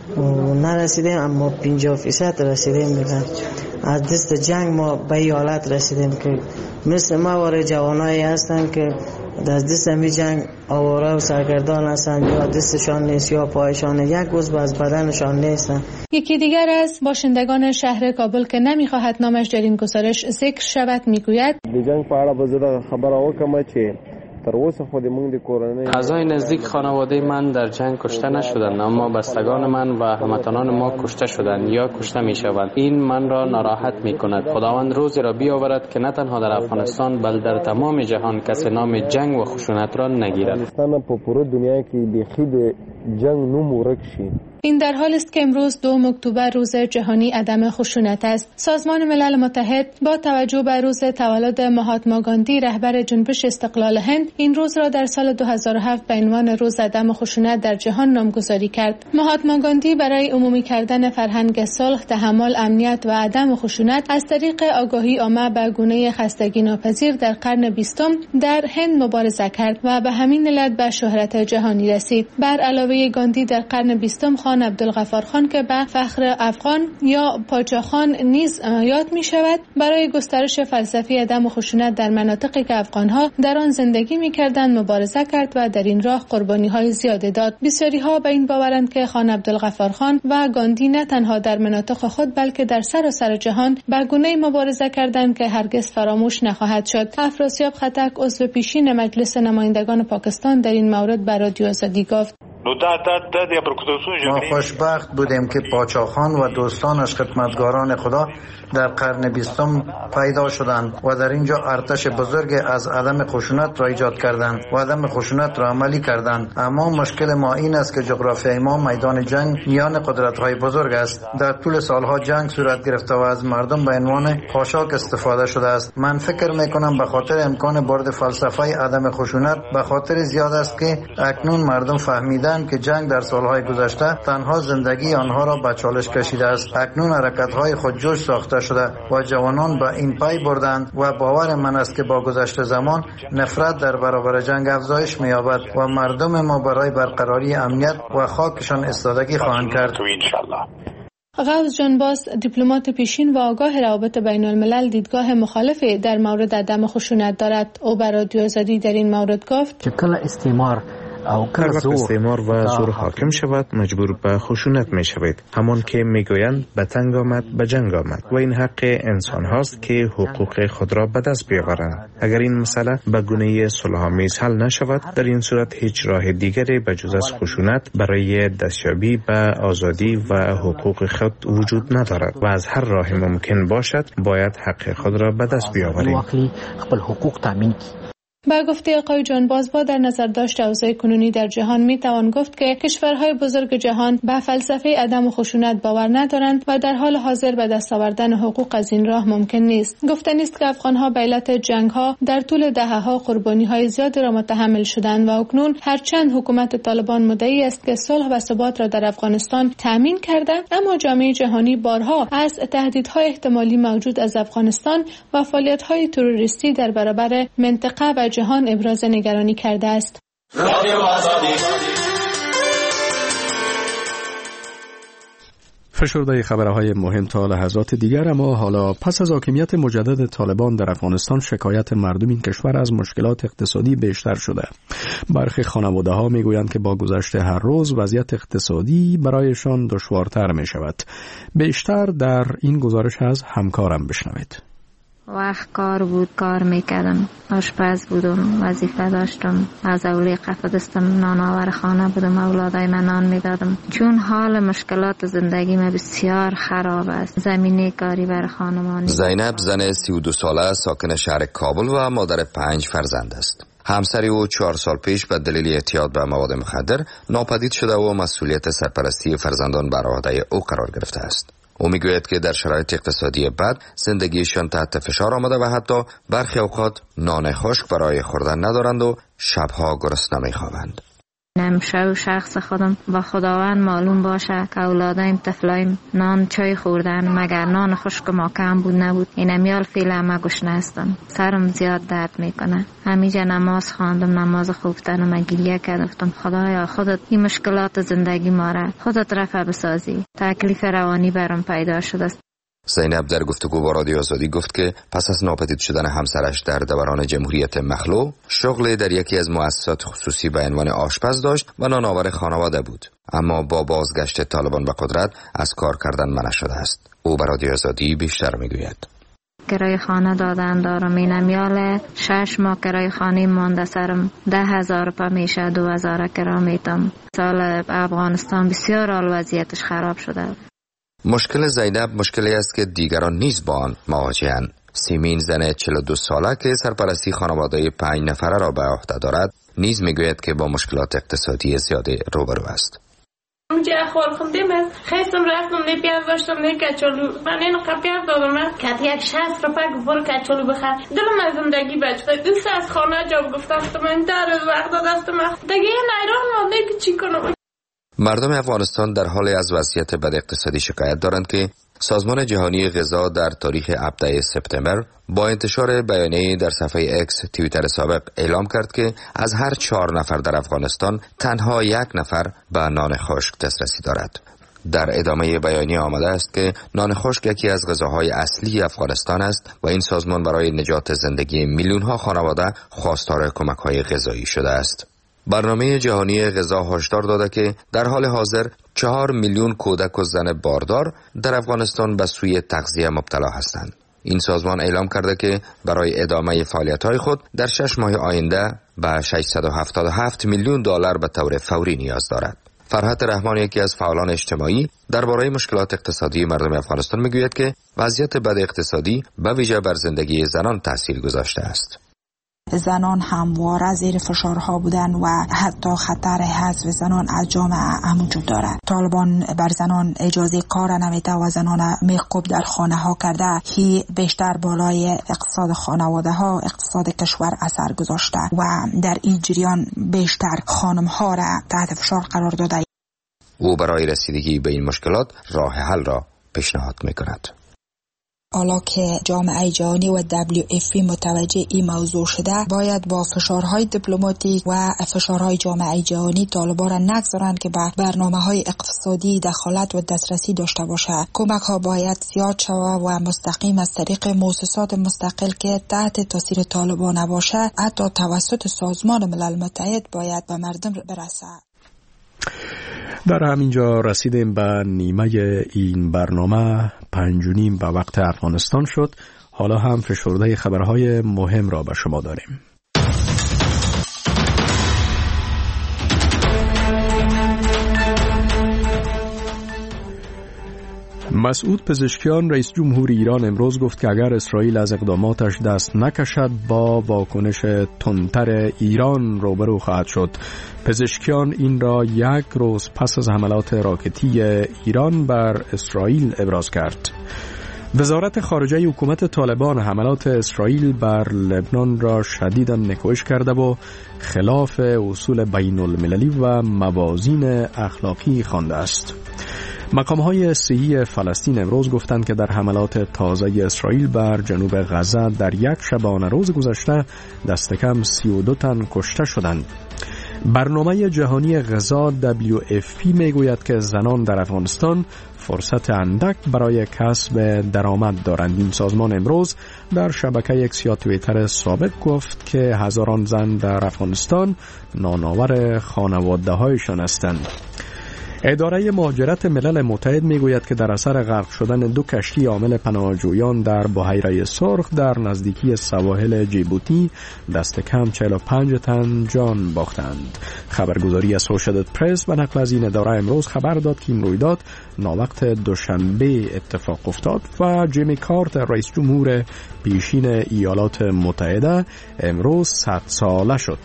Speaker 16: نرسیدیم، اما پنجاه فیصد رسیدیم. میگن از دست جنگ ما به این حالت رسیدیم که مثل ما واره جوانایی هستن که در دست می جنگ آواره و سرگردان هستن، یا دستشان نیست یا پایشان، یک عضو از بدنشان نیستن.
Speaker 15: یکی دیگر از باشندگان شهر کابل که نمیخواهد نامش در این گزارش ذکر شود میگوید
Speaker 17: د جنگ په اړه به زه خبره وکم چې تر اوسه خو د موږ د کورنۍ
Speaker 3: اعضای نزدیک خانواده من در جنگ کشته نشدند، اما بستگان من و هموطنان ما کشته شدند یا کشته میشوند. این من را ناراحت میکند. خداوند روزی را بیاورد که نه تنها در افغانستان بل در تمام جهان کسی نام جنگ و خشونت را نگیرد.
Speaker 17: افغانستان په پوره دنیا کې د خید جنگ نوم ورک شي.
Speaker 15: این در حالی است که امروز دوم اکتبر روز جهانی عدم خشونت است. سازمان ملل متحد با توجه به روز تولد مهاتما گاندی رهبر جنبش استقلال هند این روز را در سال دو هزار و هفت به عنوان روز عدم خشونت در جهان نامگذاری کرد. مهاتما گاندی برای عمومی کردن فرهنگ صلح، تحمل، امنیت و عدم خشونت از طریق آگاهی عامه به گونه خستگی ناپذیر در قرن بیستم در هند مبارزه کرد و به همین علت به شهرت جهانی رسید. بر علاوه گاندی در قرن بیستم خان عبدالغفار خان که به فخر افغان یا پاچا خان نیز یاد می شود برای گسترش فلسفه عدم خشونت در مناطقی که افغانها در آن زندگی می کردند مبارزه کرد و در این راه قربانی های زیادی داد. بسیاری ها به این باورند که خان عبدالغفار خان و گاندی نه تنها در مناطق خود بلکه در سراسر جهان به گونه‌ای مبارزه کردند که هرگز فراموش نخواهد شد. افراسیاب خطک عضو پیشین مجلس نمایندگان پاکستان در این مورد به رادیو آزادی گفت:
Speaker 7: ما خوشبخت بودیم که پاچاخان و دوستانش خدمتگاران خدا در قرن بیستم پیدا شدند و در اینجا ارتش بزرگ از عدم خشونت را ایجاد کردند و عدم خشونت را عملی کردند. اما مشکل ما این است که جغرافیای ما میدان جنگ میان قدرت‌های بزرگ است. در طول سالها جنگ صورت گرفته و از مردم به عنوان خاشاک استفاده شده است. من فکر میکنم به خاطر امکان وارد فلسفه عدم خشونت به خاطر زیاد است که اکنون مردم فهمیدند که جنگ در سالهای گذشته تنها زندگی آنها را به چالش کشیده است. اکنون حرکت‌های خودجوش ساخته شده و جوانان به این پی بردند و باور من است که با گذشت زمان نفرت در برابر جنگ افزایش می‌یابد و مردم ما برای برقراری امنیت و خاکشان استادگی خواهند کرد.
Speaker 15: غوث جان باز، دیپلمات پیشین و آگاه روابط بین الملل، دیدگاه مخالفی در مورد عدم خشونت دارد. او بر رادیو آزادی در این مورد گفت
Speaker 18: که کل استعمار هر وقت استعمار و زور حاکم شود مجبور به خشونت می شوید، همان که می گویند به تنگ آمد به جنگ آمد و این حق انسان هاست که حقوق خود را به دست بیاورند. اگر این مسئله به گونه صلح‌آمیز حل نشود، در این صورت هیچ راه دیگری به جز از خشونت برای دستیابی به آزادی و حقوق خود وجود ندارد و از هر راه ممکن باشد باید حق خود را به دست بیاوریم.
Speaker 15: با گفته آقای جان باز، با در نظر داشت اوضاع کنونی در جهان می توان گفت که کشورهای بزرگ جهان به فلسفه عدم خشونت باور ندارند و در حال حاضر به دست آوردن حقوق از این راه ممکن نیست. گفتنی است که افغانها به علت جنگ‌ها در طول دهه‌ها قربانی‌های زیادی را متحمل شدند و اکنون هرچند حکومت طالبان مدعی است که صلح و ثبات را در افغانستان تامین کرده، اما جامعه جهانی بارها از تهدیدهای احتمالی موجود از افغانستان و فعالیت‌های تروریستی در برابر منطقه و جهان ابراز نگرانی کرده است.
Speaker 1: فشرده خبرهای مهم تا لحظات دیگر. اما حالا پس از حاکمیت مجدد طالبان در افغانستان شکایت مردم این کشور از مشکلات اقتصادی بیشتر شده. برخی خانواده ها می گویند که با گذشت هر روز وضعیت اقتصادی برایشان دشوارتر می شود. بیشتر در این گزارش از همکارم بشنوید.
Speaker 14: وقت کار بود، کار میکردم، آشپز بودم، وظیفه داشتم، از اولی قفدستم، نانآور خانه بودم، اولادای من نان میدادم. چون حال مشکلات زندگی من بسیار خراب است، زمینه کاری بر خانمانی.
Speaker 19: زینب زن سی و دو ساله ساکن شهر کابل و مادر پنج فرزند است. همسری او چهار سال پیش به دلیل اعتیاد به مواد مخدر ناپدید شده و مسئولیت سرپرستی فرزندان بر عهده او قرار گرفته است. او میگوید که در شرایط اقتصادی بد زندگیشان تحت فشار آمده و حتی برخی اوقات نان خشک برای خوردن ندارند و شبها گرسنه میخوابند.
Speaker 14: نمیشه و شخص خودم با خداوند معلوم باشه که اولادایم طفلایم نان چای خوردن، مگر نان خشک ما کم بود نبود. این میال فعلا ما گشنه هستم، سرم زیاد درد میکنه. همیشه نماز خواندم، نماز خوفتن و گریه کردم، خدایا خودت این مشکلات زندگی ما را خودت رفع بسازی. تکلیف روانی برام پیدا شده است.
Speaker 19: زینب در گفتگو با رادیو آزادی گفت که پس از ناپدید شدن همسرش در دوران جمهوریت مخلوع، شغل در یکی از مؤسسات خصوصی به عنوان آشپز داشت و نانآور خانواده بود، اما با بازگشت طالبان به قدرت از کار کردن منع شده است. او به رادیو آزادی بیشتر میگوید.
Speaker 14: کرای خانه دادن دارم، این میاله شش ماه کرای خانه مانده سرم، ده هزار پا میشه، دو هزار کرا میتم. سال افغانستان بسیار حال وضعیتش خراب شده.
Speaker 19: مشکل زینب مشکلی است که دیگران نیز با آن مواجه‌اند. سیمین زن چهل و دو ساله که سرپرستی خانواده پنج نفره را به عهده دارد نیز میگوید که با مشکلات اقتصادی زیاده روبرو است.
Speaker 4: اونجا اخوال خوندیم از خیستم رفتم می پیاز داشتم می کچولو من اینو قپیاز دادم از کتی یک شست رو پاک برو کچولو بخر دلم از زندگی بچه دوست از خانه جاب گفتم من در از وقت دادستم دیگه این ایران مانده که چی کنم.
Speaker 19: مردم افغانستان در حال از وضعیت بد اقتصادی شکایت دارند که سازمان جهانی غذا در تاریخ هفدهم سپتامبر با انتشار بیانیه در صفحه اکس توییتر سابق اعلام کرد که از هر چهار نفر در افغانستان تنها یک نفر به نان خشک دسترسی دارد. در ادامه بیانیه آمده است که نان خشک یکی از غذاهای اصلی افغانستان است و این سازمان برای نجات زندگی میلیون‌ها خانواده خواستار کمک‌های غذایی شده است. برنامه جهانی غذا هشدار داده که در حال حاضر چهار میلیون کودک و زن باردار در افغانستان به سوی تغذیه مبتلا هستند. این سازمان اعلام کرده که برای ادامه فعالیت‌های خود در شش ماه آینده به ششصد و هفتاد و هفت میلیون دلار به طور فوری نیاز دارد. فرحت رحمان، یکی از فعالان اجتماعی درباره مشکلات اقتصادی مردم افغانستان میگوید که وضعیت بد اقتصادی به ویژه بر زندگی زنان تاثیر گذاشته است.
Speaker 20: زنان همواره زیر فشارها بودن و حتی خطر حذف زنان از جامعه هم وجود دارد. طالبان بر زنان اجازه کار نمیده و زنان میخکوب در خانه ها کرده. هی بیشتر بالای اقتصاد خانواده ها، اقتصاد کشور اثر گذاشته و در این جریان بیشتر خانم ها را تحت فشار قرار داده.
Speaker 19: او برای رسیدگی به این مشکلات راه حل را پیشنهاد میکند.
Speaker 20: حالا که جامعه جهانی و دبلیو اف پی متوجه این موضوع شده، باید با فشارهای دیپلماتیک و فشارهای جامعه جهانی طالبان را نگذارند که به برنامه‌های اقتصادی دخالت و دسترسی داشته باشه. کمک‌ها باید زیاد شود و مستقیم از طریق مؤسسات مستقل که تحت تاثیر طالبان نباشه، حتی توسط سازمان ملل متحد باید به مردم برسه.
Speaker 1: در همینجا رسیدیم به نیمه این برنامه. پنج و نیم به وقت افغانستان شد. حالا هم فشرده خبرهای مهم را به شما داریم. مسعود پزشکیان رئیس جمهور ایران امروز گفت که اگر اسرائیل از اقداماتش دست نکشد با واکنش تندتر ایران روبرو خواهد شد. پزشکیان این را یک روز پس از حملات راکتی ایران بر اسرائیل ابراز کرد. وزارت خارجه حکومت طالبان حملات اسرائیل بر لبنان را شدیداً نکوهش کرده و خلاف اصول بین المللی و موازین اخلاقی خوانده است. مقام‌های صحی فلسطین امروز گفتند که در حملات تازه اسرائیل بر جنوب غزه در یک شبانه روز گذشته دست کم سی و دو تن کشته شدند. برنامه جهانی غذا دبلیو اف پی میگوید که زنان در افغانستان فرصت اندک برای کسب درآمد دارند. این سازمان امروز در شبکه اکس یا توییتر ثابت گفت که هزاران زن در افغانستان نانآور خانواده‌هایشان هستند. اداره مهاجرت ملل متحد میگوید که در اثر غرق شدن دو کشتی حامل پناهجویان در بحیره سرخ در نزدیکی سواحل جیبوتی دست کم چهل و پنج تن جان باختند. خبرگزاری اسوشییتد پرس به نقل از این اداره امروز خبر داد که این رویداد ناوقت دوشنبه اتفاق افتاد و جیمی کارتر رئیس جمهور پیشین ایالات متحده امروز صد ساله شد.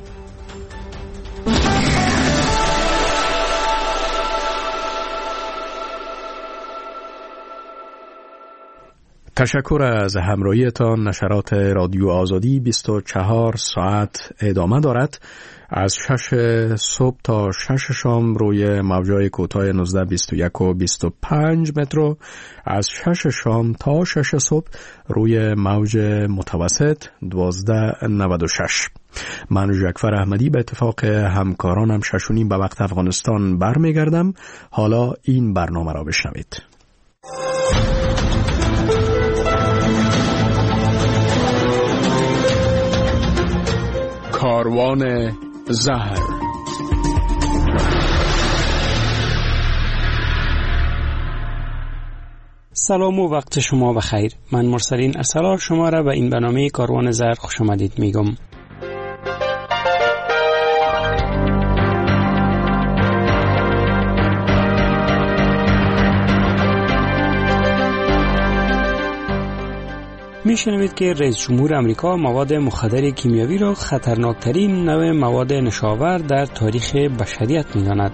Speaker 1: تشکر از همراهیتان. نشرات رادیو آزادی بیست و چهار ساعت ادامه دارد. از شش صبح تا شش شام روی موج‌های کوتاه نوزده بیست و یک و بیست و پنج متر، از شش شام تا شش صبح روی موج متوسط دوازده نود و شش. من ژکفر احمدی به اتفاق همکارانم شش و نیم به وقت افغانستان برمیگردم. حالا این برنامه را بشنوید. کاروان زهر.
Speaker 21: سلام و وقت شما بخیر. من مرسلین ارسلان شما را به این برنامه کاروان زهر خوش آمدید میگم. میشنوید که رئیس جمهور امریکا مواد مخدر کیمیاوی را خطرناکترین نوع مواد نشاور در تاریخ بشریت می‌داند.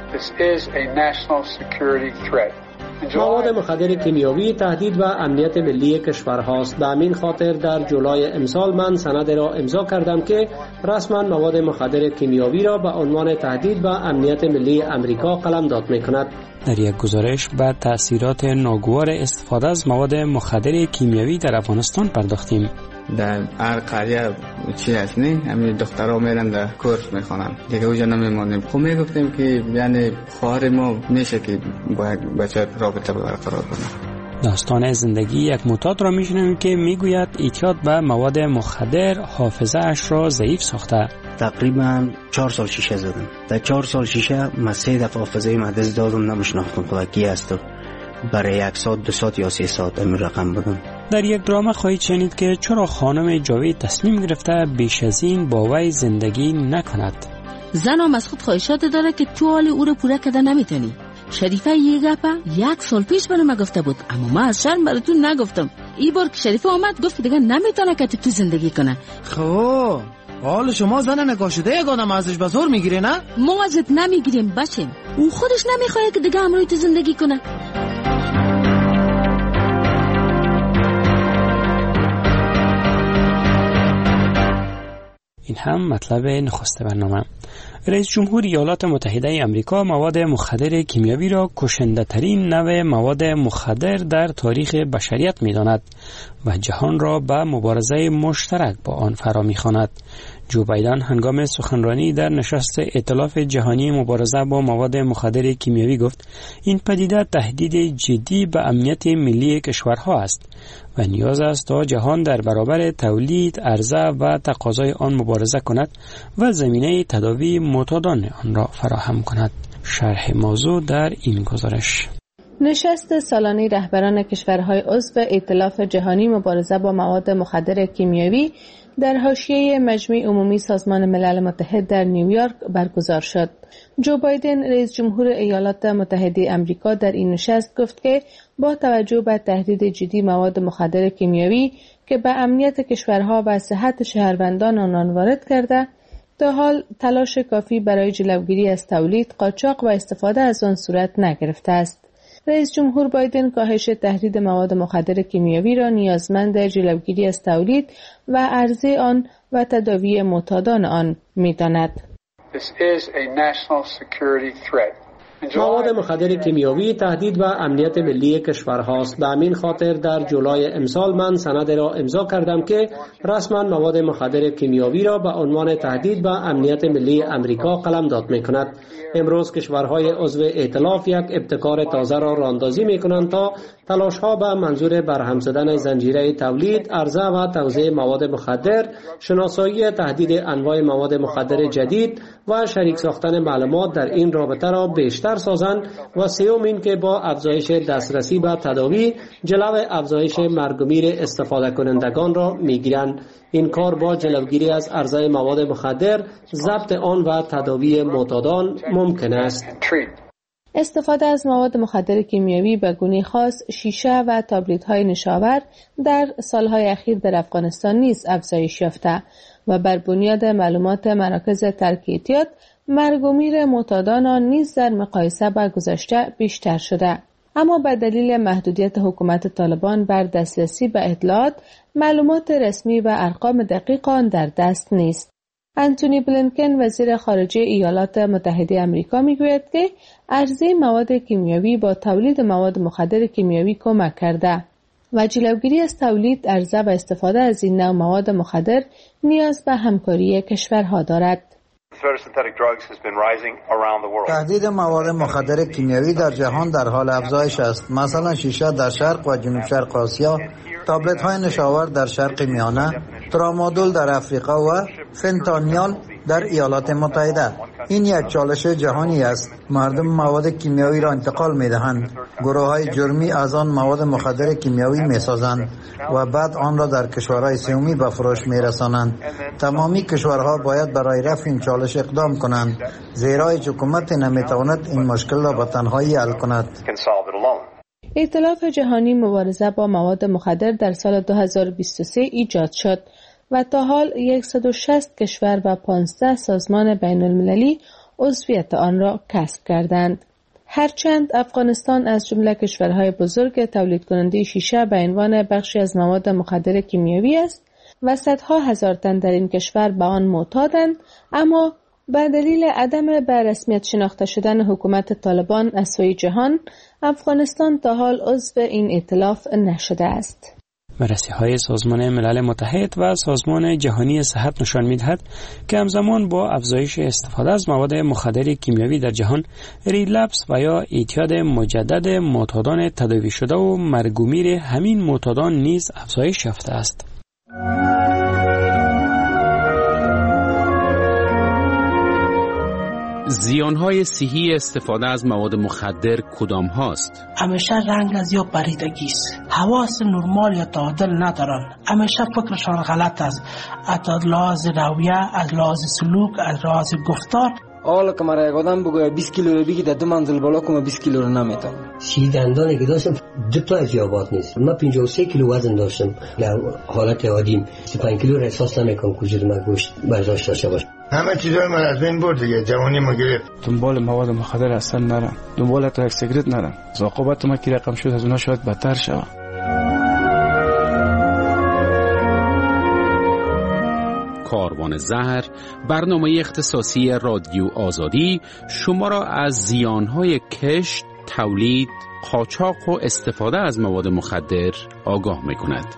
Speaker 22: مواد مخدر کیمیاوی تهدید و امنیت ملی کشورهاست. به همین خاطر در جولای امسال من سند را امضا کردم که رسما مواد مخدر کیمیاوی را به عنوان تهدید و امنیت ملی امریکا قلمداد می‌کند.
Speaker 21: در یک گزارش به تأثیرات ناگوار استفاده از مواد مخدر کیمیاوی در افغانستان پرداختیم.
Speaker 23: در هر قریه چی هست نه همین دخترها میرن در کورس میخوانن دیگه اونجا نمیمونیم. خب میگفتیم که یعنی خواهر ما میشه که با یک بچه رابطه برقرار کنه.
Speaker 21: داستان زندگی یک معتاد را میشنویم که میگوید اعتیاد به مواد مخدر حافظه اش را ضعیف ساخته.
Speaker 24: تقریبا چهار سال شیشه زدم. در چهار سال شیشه من سه دفعه حافظه من دست دادم، نمیشناختم خدا کی است. برای یک ساعت دو ساعت یا سه ساعت این رقم بدم.
Speaker 21: در یک درامه خواهید شنید که چرا خانم جاوید تصمیم گرفته بیش از این با وی زندگی نکند.
Speaker 2: زنم از خود خواهشات داره که تو حال او رو پوره کرده نمیتونی. شریفه یه گپه یک سال پیش برای ما گفته بود، اما ما از شرم برای تو نگفتم. این بار که شریفه آمد گفت دیگه نمیتونه که تو زندگی کنه.
Speaker 6: خب حال شما زن نکاح شده یک آدم ازش به زور میگیره نه؟
Speaker 2: ما ازت نمیگیریم بچم، اون خودش نمیخواد که دیگه همراهی تو زندگی کنه.
Speaker 21: این هم مطلب نخست برنامه. رئیس جمهور ایالات متحده آمریکا مواد مخدر کیمیاوی را کشنده ترین نوع مواد مخدر در تاریخ بشریت می‌داند و جهان را به مبارزه مشترک با آن فرا می‌خواند. جو بایدن هنگام سخنرانی در نشست ائتلاف جهانی مبارزه با مواد مخدر کیمیاوی گفت این پدیده تهدید جدی به امنیت ملی کشورها است و نیاز است تا جهان در برابر تولید، عرضه و تقاضای آن مبارزه کند و زمینه تداوی معتادان آن را فراهم کند. شرح موضوع در این گزارش.
Speaker 15: نشست سالانه رهبران کشورهای عضو ائتلاف جهانی مبارزه با مواد مخدر کیمیاوی در حاشیه مجمع عمومی سازمان ملل متحد در نیویورک برگزار شد. جو بایدن رئیس جمهور ایالات متحده آمریکا در این نشست گفت که با توجه به تهدید جدی مواد مخدر کیمیاوی که به امنیت کشورها و صحت شهروندان آنان وارد کرده، تا حال تلاش کافی برای جلوگیری از تولید، قاچاق و استفاده از آن صورت نگرفته است. رئیس جمهور بایدن کاهش تهدید مواد مخدر کیمیاوی را نیازمند جلوگیری از تولید و عرضه آن و تداوی معتادان آن می‌داند.
Speaker 22: مواد مخدر کیمیاوی تهدید به امنیت ملی کشورهاست. به همین خاطر در جولای امسال من سند را امضا کردم که رسما مواد مخدر کیمیاوی را به عنوان تهدید به امنیت ملی امریکا قلمداد می‌کند. امروز کشورهای عضو ائتلاف یک ابتکار تازه را راهاندازی می‌کنند تا تلاش‌ها به منظور برهم زدن زنجیره تولید، عرضه و توزیع مواد مخدر، شناسایی تهدید انواع مواد مخدر جدید و شریک ساختن معلومات در این رابطه را بیشتر سازند و سوم این که با افزایش دسترسی به تداوی جلو افزایش مرگ و میر استفاده کنندگان را می‌گیرند. این کار با جلوگیری از عرضه مواد مخدر، ضبط آن و تداوی معتادان ممکن است.
Speaker 15: استفاده از مواد مخدر کیمیاوی به گونه خاص شیشه و تابلت‌های نشاور در سالهای اخیر در افغانستان نیز افزایش یافته و بر بنیاد معلومات مراکز ترک اعتیاد مرگ و میر معتادان آن نیز در مقایسه با گذشته بیشتر شده. اما به دلیل محدودیت حکومت طالبان بر دسترسی به اطلاعات، معلومات رسمی و ارقام دقیق آن در دست نیست. انتونی بلینکن وزیر خارجه ایالات متحده آمریکا میگوید که عرضه مواد کیمیاوی با تولید مواد مخدر کیمیاوی کمک کرده و جلوگیری از تولید، عرضه و استفاده از این نوع مواد مخدر نیاز به همکاری کشورها دارد.
Speaker 7: تهدید مواد مخدر کیمیاوی در جهان در حال افزایش است. مثلا شیشه در شرق و جنوب شرق آسیا، تابلت های نشاور در شرق میانه، ترامادول در افریقا و فنتانیال در ایالات متحده. این یک چالش جهانی است. مردم مواد کیمیاوی را انتقال می دهند. گروه های جرمی از آن مواد مخدر کیمیاوی می سازند و بعد آن را در کشورهای سومی به فروش می رسانند. تمامی کشورها باید برای رفع این چالش اقدام کنند، زیرا هیچ حکومت نمی تواند این مشکل را به تنهایی حل کند.
Speaker 15: ائتلاف جهانی مبارزه با مواد مخدر در سال دو هزار و بیست و سه ایجاد شد و تا حال صد و شصت کشور و پانزده سازمان بین المللی عضویت آن را کسب کردند. هرچند افغانستان از جمله کشورهای بزرگ تولید کننده شیشه به عنوان بخشی از مواد مخدر کیمیاوی است و صدها هزار تن در این کشور به آن معتادند، اما به دلیل عدم به رسمیت شناخته شدن حکومت طالبان از سوی جهان، افغانستان تا حال عضو این ائتلاف نشده است.
Speaker 21: بررسی‌های سازمان ملل متحد و سازمان جهانی صحت نشان می‌دهد که همزمان با افزایش استفاده از مواد مخدر کیمیاوی در جهان، ریلپس و یا اعتیاد مجدد معتادان تداوی شده و مرگ و میر همین معتادان نیز افزایش یافته است.
Speaker 8: زیانهای صحی استفاده از مواد مخدر کدام هاست؟
Speaker 9: همیشه رنگ از یا پریدگی است. حواس نرمال یا تعادل ندارن. همیشه فکرشان غلط است. از لحاظ رویه، از لحاظ سلوک، از لحاظ گفتار.
Speaker 10: حالا که مرا یک آدم بگوید بیست کیلو رو بگی در دو منزل بالا کنم بیست کیلو رو نمیتونم.
Speaker 11: سی دندانی که داشتم دو تا از یابات نیست. من پنجاه و سه کیلو وزن داشتم. در حالت عادیم سی و پنج کیلو را احساس نمیکنم که وجود من گوشت برداشت داشته باشه.
Speaker 25: همه چیزای من از بین برد دیگه. جوانی ما گرفت.
Speaker 26: دنبال مواد مخدر اصلا نرم. دنبال تا یک سیگرت نرم. عاقبت ما که رقم شد از اونها شاید بدتر شود.
Speaker 8: کاروان زهر، برنامه اختصاصی رادیو آزادی شما را از زیانهای کشت، تولید، قاچاق و استفاده از مواد مخدر آگاه می‌کند.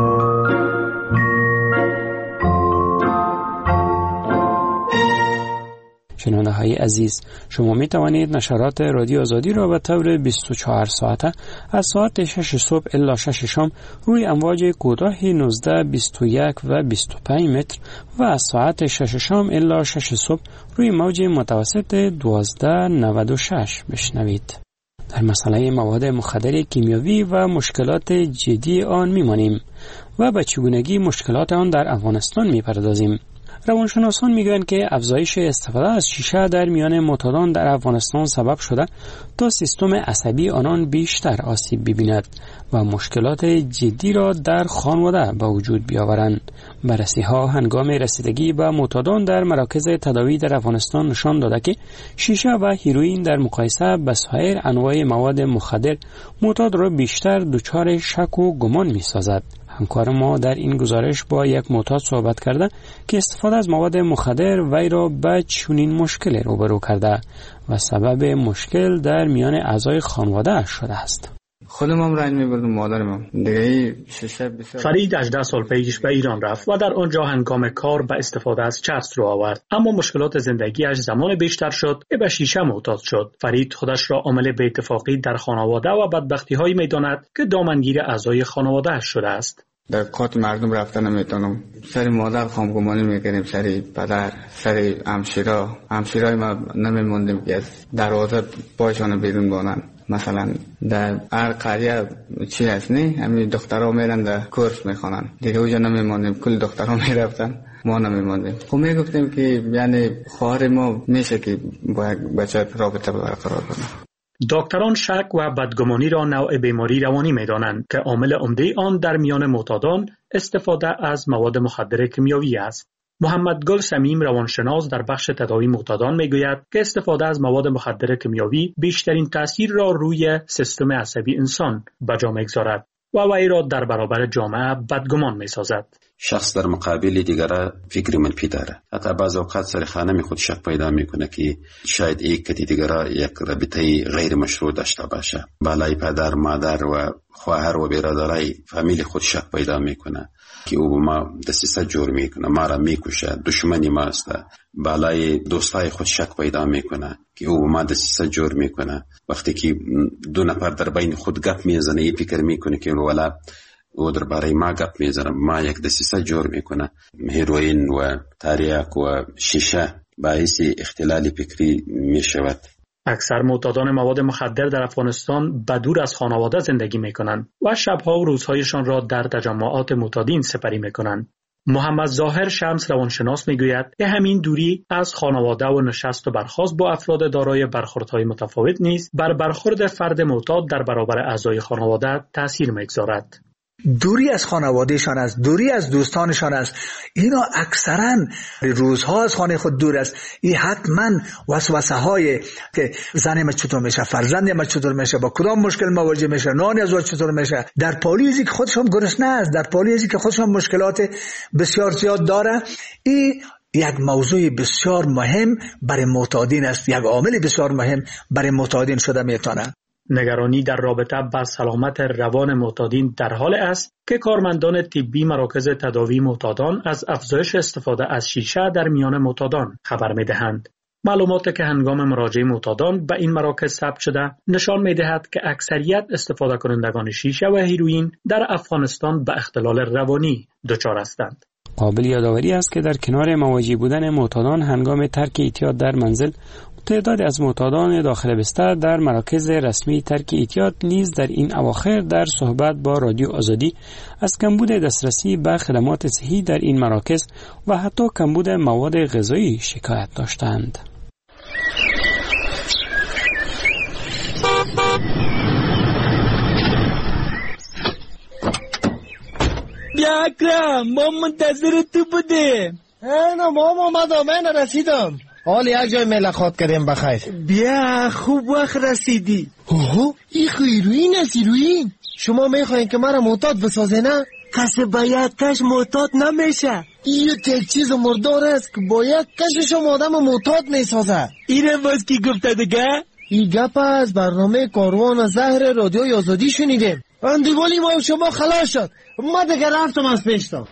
Speaker 21: شنونده های عزیز، شما می توانید نشرات رادیو آزادی را به طور بیست و چهار ساعته از ساعت شش صبح الی شش شام روی امواج کوتاه نوزده، بیست و یک و بیست و پنج متر و از ساعت شش شام الی شش صبح روی موج متوسط دوازده نود و شش بشنوید. در مسئله مواد مخدر کیمیاوی و مشکلات جدی آن میمانیم و به چگونگی مشکلات آن در افغانستان میپردازیم. روانشناسان میگویند که افزایش استفاده از شیشه در میان معتادان در افغانستان سبب شده تا سیستم عصبی آنان بیشتر آسیب ببیند و مشکلات جدی را در خانواده به وجود بیاورند. بررسی ها هنگام رسیدگی به معتادان در مراکز تداوی در افغانستان نشان داده که شیشه و هیروئین در مقایسه با سایر انواع مواد مخدر معتاد را بیشتر دچار شک و گمان می‌سازد. همکار ما در این گزارش با یک معتاد صحبت کرده که استفاده از مواد مخدر وی را به چنین مشکل روبرو کرده و سبب مشکل در میان اعضای خانواده شده است.
Speaker 23: خودم هم رنج می‌بردم، مادرم دیگه شیشه بسیار.
Speaker 22: فرید هجده سال پیش به ایران رفت و در آنجا هنگام کار به استفاده از چرس رو آورد، اما مشکلات زندگیش زمان بیشتر شد که به شیشه معتاد شد. فرید خودش را عامل بی‌اتفاقی در خانواده و بدبختی‌هایی می‌داند که دامنگیر اعضای خانواده شده است.
Speaker 23: در کات مردم رفتن نمیتونم. سری مادر خامگمانی میکنیم، سری پدر، سری همشیرا. همشیرای ما نمیموندیم که از دروازه پایشان بیرون بانن. مثلا در هر قریه چی هست نه، همین دخترها میرن در کورس میخوانن. دیگه اوجا نمیموندیم، کل دخترها میرفتن، ما نمیموندیم. خب میگفتیم که یعنی خواهر ما میشه که با یک بچه رابطه برقرار کنه.
Speaker 22: دکتران شک و بدگمانی را نوع بیماری روانی می‌دانند که عامل عمده آن در میان معتادان استفاده از مواد مخدر کیمیاوی است. محمد گل سمیم روانشناس در بخش تداوی معتادان میگوید که استفاده از مواد مخدر کیمیاوی بیشترین تاثیر را روی سیستم عصبی انسان به جا می‌گذارد و وی را در برابر جامعه بدگمان می‌سازد.
Speaker 27: شخص در مقابل دیگر فکر منفی داره. حتی بعض اوقات صریحانه می خود شک پیدا میکنه که شاید یک کتی دیگر یک رابطه غیر مشروع داشته باشه. بالای پدر، مادر و خواهر و برادرای فامیل خود شک پیدا میکنه که او با ما دسیسه جور میکنه، ما را میکشه، دشمنی ماست. بالای دوستای خود شک پیدا میکنه که او با ما دسیسه جور میکنه. وقتی که دو نفر در بین خود گپ میزنه، ای فکر میکنه که والا او درباره ما گپ میزنه، ما یک دسیسه جور میکنه. هیروئین و تریاک و شیشه باعث اختلال فکری میشود.
Speaker 22: اکثر معتادان مواد مخدر در افغانستان بدور از خانواده زندگی میکنند و شبها و روزهایشان را در تجمعات معتادین سپری میکنند. محمد ظاهر شمس روانشناس میگوید که همین دوری از خانواده و نشست و برخاست با افراد دارای برخوردهای متفاوت نیز بر برخورد فرد معتاد در برابر اعضای خانواده تاثیر میگذارد.
Speaker 28: دوری از خانوادهشان است، دوری از دوستانشان است. اینا اکثرا روزها از خانه خود دور است. این حتما وسوسه های که زن ما چطور میشه، فرزند ما چطور میشه، با کدام مشکل مواجه میشه، نان از چطور میشه، در پالیزی که خودشون گرسنه است، در پالیزی که خودشون مشکلات بسیار زیاد داره. این یک موضوع بسیار مهم برای معتادین است، یک عامل بسیار مهم برای معتادین شده میتونه.
Speaker 22: نگرانی در رابطه با سلامت روان معتادین در حال است که کارمندان طبی مراکز تداوی معتادان از افزایش استفاده از شیشه در میان معتادان خبر می‌دهند. معلوماتی که هنگام مراجعه معتادان به این مراکز ثبت شده نشان می‌دهد که اکثریت استفاده کنندگان شیشه و هیروئین در افغانستان به اختلال روانی دچار هستند.
Speaker 21: قابل یادآوری است که در کنار مواجه بودن معتادان هنگام ترک اعتیاد در منزل، تعدادی از معتادان داخل بستر در مراکز رسمی ترک اعتیاد نیز در این اواخر در صحبت با رادیو آزادی از کمبود دسترسی به خدمات صحی در این مراکز و حتی کمبود مواد غذایی شکایت داشتند.
Speaker 3: بیا اکرم، ما منتظر تو بودیم.
Speaker 6: اینا ما اومدم، من رسیدم. حال یک جای ملاقات کردیم بخیر.
Speaker 3: بیا خوب وقت رسیدی.
Speaker 6: اوه این خیروین است ایروین. شما میخواین که مرا معتاد بسازه نه؟
Speaker 3: کسی با یک کش معتاد نمیشه.
Speaker 6: این یک چیز مردار است که با یک کش شما آدم معتاد میسازه.
Speaker 3: اینه باز کی گفته دیگه؟
Speaker 6: این گپ از برنامه کاروان زهر رادیو آزادی شنیدیم. اندیوالی ما شما خلاص شد. ما دیگه رفتم از پیشتا.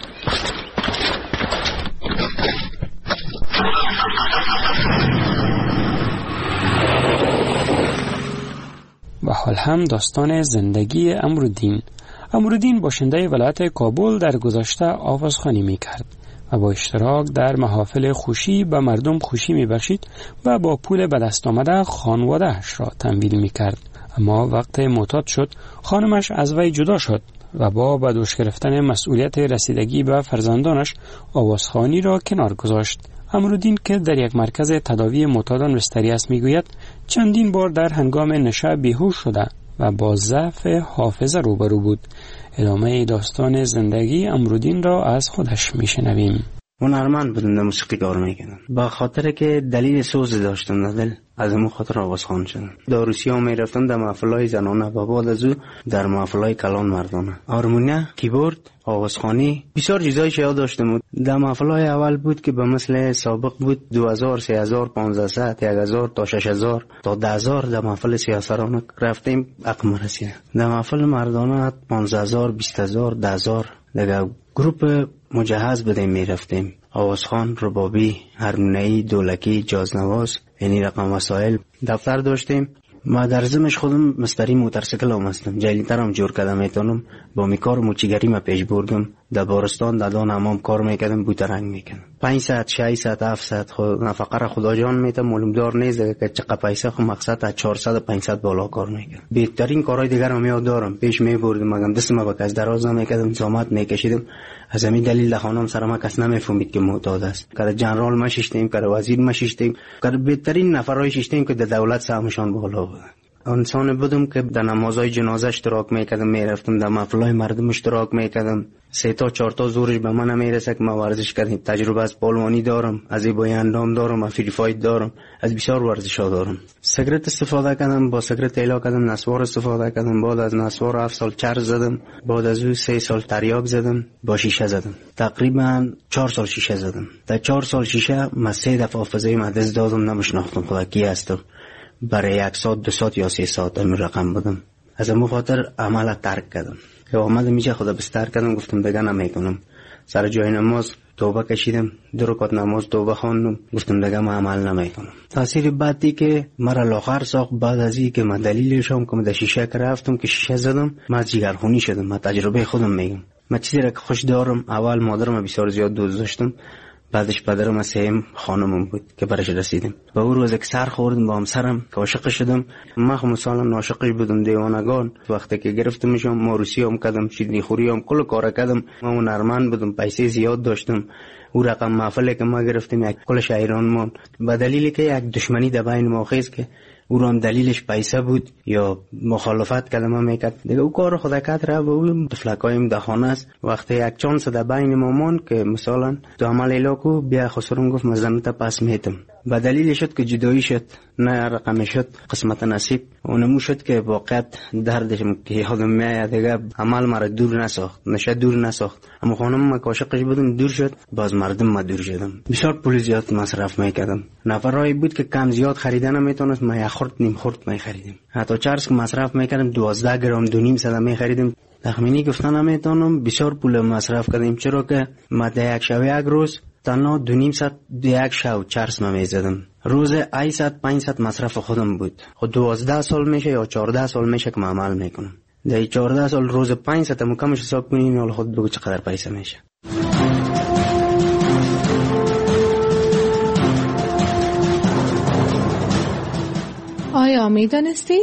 Speaker 21: و حال هم داستان زندگی امرالدین. امرالدین باشنده ولایت کابل در گذشته آوازخوانی می کرد و با اشتراک در محافل خوشی به مردم خوشی می بخشید و با پول به دست آمده خانواده‌اش را تمویل می کرد. اما وقت معتاد شد خانمش از وی جدا شد و با به دوش گرفتن مسئولیت رسیدگی به فرزندانش آوازخوانی را کنار گذاشت. امرالدین که در یک مرکز تداوی معتادان بستری است میگوید چندین بار در هنگام نشه بیهوش شده و با ضعف حافظه روبرو بود. ادامه داستان زندگی امرالدین را از خودش میشنویم.
Speaker 24: هنرمند بودم، در موسیقی کار میکنم. با خاطر که دلیل سوز داشتم در دل، از اون خاطر آوازخوان شدم. در روسیه میرفتم در محفلهای زنانه و بعد از او در محفلهای کلان مردانه. هارمونیه، کیبورد، آوازخوانی، بسیار چیزای یاد داشتم. در محفلهای اول بود که به مثل سابق بود دو هزار، سه هزار، پانزده، یک هزار تا شش هزار تا ده هزار در محفل سیاسرانه رفتیم عقم رسیده. در محفل مردانه پانزده هزار، بیست هزار، ده هزار دیگه گروپ مجهز بدیم میرفتیم. آوازخوان، ربابی، هارمونیایی، دولکی، جازنواز، یعنی رقم وسایل. دفتر داشتیم. ما در زمش خودم مستری موترسیکل هم هستم. جلیتر هم جور کردم میتونم. با می کار موچیگری ما پیش بردم. در بارستان در دان حمام کار میکردم، بوترنگ میکردم. پنج ساعت، شش ساعت، هفت ساعت خود نفقه را خدا جان میتم. معلوم دار نیست که چقدر پیسه خود مقصد از چهارصد و پانصد بالا کار میکردم. بهترین کارهای دیگر هم یاد دارم. پیش میبردم، مگم دست ما با کس دراز نمیکردم، زحمت میکشیدم. از همین دلیل در خانم سر ما کس نمیفهمید که معتاد است. که جنرال ما شیشتیم، که وزیر ما شیشتیم، که بهترین نفرای شیشتیم که در دولت سهمشان بالا بود. انسان بودم که در نمازهای جنازه اشتراک میکردم، میرفتم در محفلهای مردم اشتراک میکردم. سه تا چهار تا زورش به من نمیرسه که ما ورزش کردیم. تجربه از پالوانی دارم، از ایبای اندام دارم، از فری فایت دارم، از بسیار ورزش‌ها دارم. سیگرت استفاده کردم، با سیگرت ایلا کردم، نسوار استفاده کردم. بعد از نسوار هفت سال چرس زدم. بعد از او سه سال تریاک زدم، با شیشه زدم. تقریبا چهار سال شیشه زدم. در چهار سال شیشه من سه دفعه حافظه ما دست دادم، نمیشناختم خدا کی هستم. برای یک ساعت، دو ساعت یا سه ساعت این رقم بودم. از این خاطر عمل ترک کردم. که آمدم اینجا خدا بستر کردم، گفتم دیگه نمیکنم. سر جای نماز توبه کشیدم، دو رکعت نماز توبه خواندم، گفتم دیگه ما عمل نمیکنم. تاثیر بعدی که مرا لاغر ساخت بعد از این که من دلیلش هم که من در شیشه رفتم که شیشه زدم، من جگرخونی شدم. من تجربه خودم میگم. من چیزی را که خوش دارم، اول مادرم بسیار زیاد دوست داشتم، بعدش پدرم سیم خانمم بود که برش رسیدم. و اون روز که سر خوردم با همسرم که عاشق شدم. من خود مثلا عاشقش بودم، دیوانگان. وقتی که گرفتمشم موروثی هم کردم، شیرینی خوری هم کل کار کردم. من هنرمند بودم، پیسه زیاد داشتم. او رقم محفلی که ما گرفتیم یک کل شاعران من به دلیلی که یک دشمنی در بین ما خیز که او را دلیلش پیسه بود یا مخالفت کلمه میکرد دیگه او کار خدا کرد را به اون فلکایم در خانه است. وقتی یک چانس در بین ما مون که مثلا تو عمل ایلاکو بیا خسرم گفت مزنت پس میتم به دلیل شد که جدایی شد، نه رقم شد قسمت نصیب. اونمو شد که واقعیت دردشم که یادم میاد دیگه عمل مرا دور نساخت، نشه دور نساخت. اما خانم ما عاشقش بودم دور شد، باز مردم ما دور شدم. بسیار پول زیاد مصرف میکردم. نفرایی بود که کم زیاد خریدن نمیتونست، ما یک خورد نیم خورد میخریدیم. حتی چرس که مصرف میکردم دوازده گرم دو نیم صد میخریدیم. تخمینی گفتن نمیتونم، بسیار پول مصرف کردیم، چرا که ما در یک شب یک روز تنها دو نیم ساعت یک شو چرس ما میزدم. روز هشتصد پانصد مصرف خودم بود. خود دوازده سال میشه یا چهارده سال میشه که عمل میکنم. در چهارده سال روز پانصد مکمش حساب کنین، حالا خود بگو چقدر پیسه میشه.
Speaker 15: آیا می دانستید؟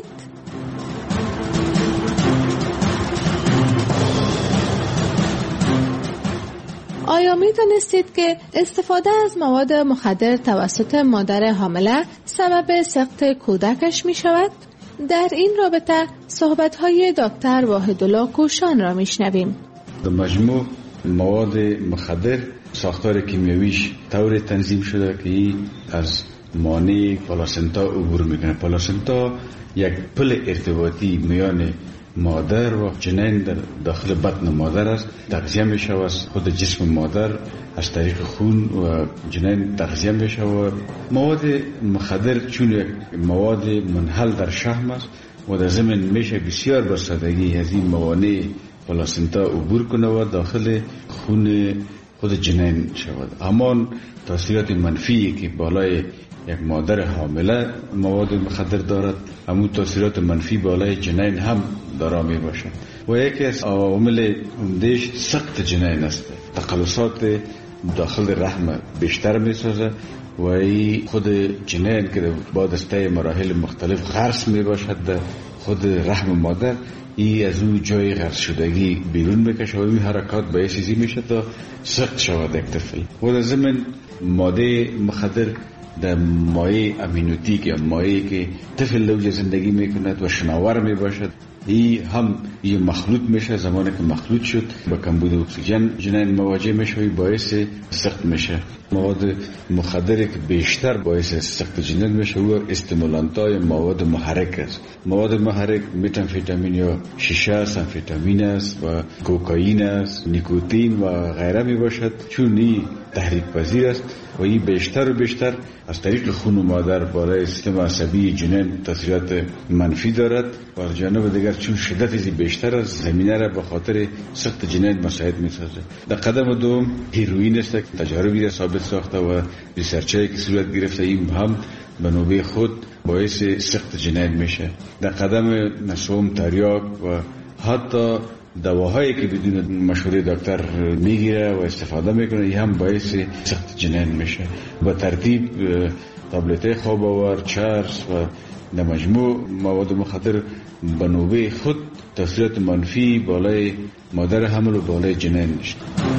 Speaker 15: آیا می دانستید که استفاده از مواد مخدر توسط مادر حامله سبب سقط کودکش می شود؟ در این رابطه صحبت‌های دکتر واحدالله کوشان را می شنویم.
Speaker 4: در مجموع مواد مخدر ساختار کیمیاییش طور تنظیم شده که از مانع پلاسنتا عبور میکنه. پلاسنتا یک پل ارتباطی میان مادر و جنین در داخل بطن مادر است. تغذیه میشه و از خود جسم مادر از طریق خون و جنین تغذیه میشه و مواد مخدر چون یک مواد منحل در شحم است و در ضمن میشه بسیار بسادگی از این موانع پلاسنتا عبور کنه و داخل خون خود جنین شود. اما تاثیرات منفی که بالای یک مادر حامله مواد مخدر دارد، همون تاثیرات منفی بالای جنین هم دارا می باشد و یکی از عوامل عمده‌اش سقط جنین است. تقلصات داخل رحم بیشتر می سازه و این خود جنین که بعد از طی مراحل مختلف غرس می باشد در خود رحم مادر، ای از اون جای غرس شدگی بیرون میکشه و این حرکات باعث ازی میشه تا سقط شود یک طفل. و در ضمن ماده مخدر در مایع امینوتیک یا مایعی که طفل لوج زندگی میکند و شناور میباشد، ای هم یه مخلوط میشه. زمانی که مخلوط شد با کمبود اکسیژن جنین مواجه میشه و باعث سقط میشه. مواد مخدری که بیشتر باعث سقط جنین میشه و استیمولانت‌های مواد محرک است. مواد محرک متامفتامین یا شیشه است، امفتامین است و کوکائین است، نیکوتین و غیره میباشد. چون این تحریک پذیر است و این بیشتر و بیشتر از طریق خون مادر بالای سیستم عصبی جنین تاثیرات منفی دارد و از جانب دیگر چون شدت ازی بیشتر از زمینه را به خاطر سقط جنین مساعد میسازه. در قدم دوم هیروئین است که تجاربی را ثابت ساخته و ریسرچایی که صورت گرفته این هم به نوبه خود باعث سقط جنین میشه. در قدم سوم تریاک و حتی دواهایی که بدون مشوره دکتر میگیره و استفاده میکنه این هم باعث سقط جنین میشه. با ترتیب تابلت خواب آور، چرس و در مجموع مواد مخدر به نوبه خود تاثیرات منفی بالای مادر حمل و بالای جنین میشه.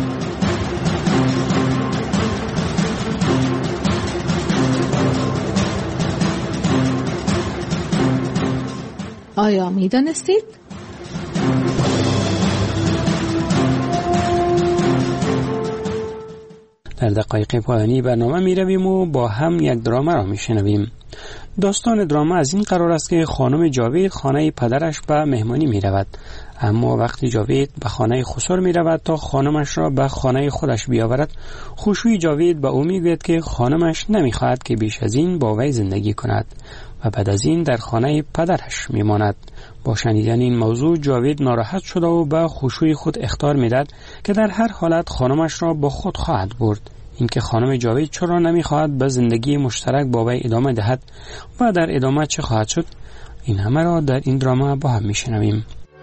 Speaker 15: آیا می دانستید؟
Speaker 21: در دقایق پایانی برنامه می رویم و با هم یک دراما را می شنویم. داستان دراما از این قرار است که خانم جاوید خانه پدرش به مهمانی می رود. اما وقتی جاوید به خانه خسر می رود تا خانمش را به خانه خودش بیاورد، خوشوی جاوید به او می گوید که خانمش نمی خواهد که بیش از این با وی زندگی کند و بعد از این در خانه پدرش می ماند. با شنیدن این موضوع جاوید ناراحت شده و به خوشوی خود اخطار می داد که در هر حالت خانمش را با خود خواهد برد. اینکه خانم جاوید چرا نمی خواهد به زندگی مشترک با وی ادامه دهد و در ادامه چه خواهد شد، این همه را در این دراما با هم می شنویم.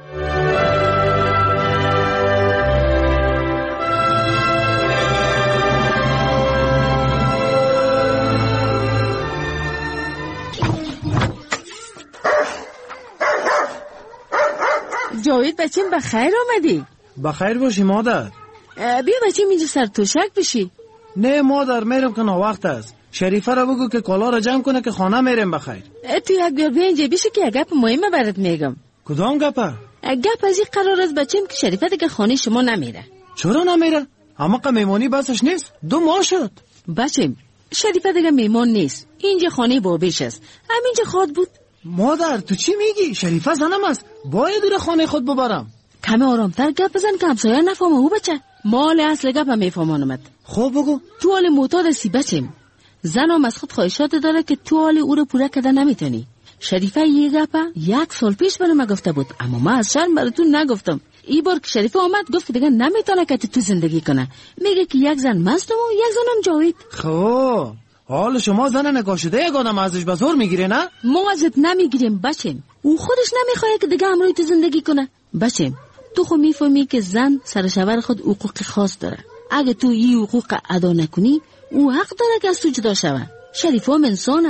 Speaker 2: جاوید بچیم بخیر آمدی.
Speaker 6: بخیر باشی مادر.
Speaker 2: بیا بچیم اینجا سر توشک بشی.
Speaker 6: نه مادر میرم که وقت است. شریفه را بگو که کالا را جمع کنه که خانه میرم بخیر.
Speaker 2: تو یک بیار بیا اینجا بشی که یک گپ مهمه برات میگم.
Speaker 6: کدام گپه؟
Speaker 2: گپ از این قرار است بچیم که شریفه دیگه خانه شما نمیره.
Speaker 6: چرا نمیره؟ اما که میمانی بسش نیست. دو ماه شد.
Speaker 2: بچیم شریفه دیگه میمان نیست. اینجا خانه بابیش است. همینجا خواد بود.
Speaker 6: مادر تو چی میگی؟ شریفه زنم است. باید دور خانه خود ببرم.
Speaker 2: کمی آرامتر گپ بزن که همسایه نفهمه. او بچه مال اصل گپ هم میفهمانمد.
Speaker 6: خب بگو.
Speaker 2: تو حال معتاد هستی بچیم. زن هم از خود خواهشات داره که تو حال او رو پوره کرده نمیتونی. شریفه یه گپ یک سال پیش برام گفته بود اما من از شرم براتون نگفتم. ای بار که شریفه آمد گفت دیگه نمیتونه که تو زندگی کنه. میگه که یک زن مستم و یک زنم جاوید.
Speaker 6: خب حال شما زن نگاه شده یک آدم ازش به زور میگیره نه؟
Speaker 2: ما ازت نمیگیریم بچیم. او خودش نمیخواد که دیگه همراهی تو زندگی کنه. بچیم تو خود میفهمی که زن سر شوهر خود حقوق خاص داره. اگه تو این حقوق ادا نکنی او حق داره که از تو جدا شوه. شریف هم انسان است.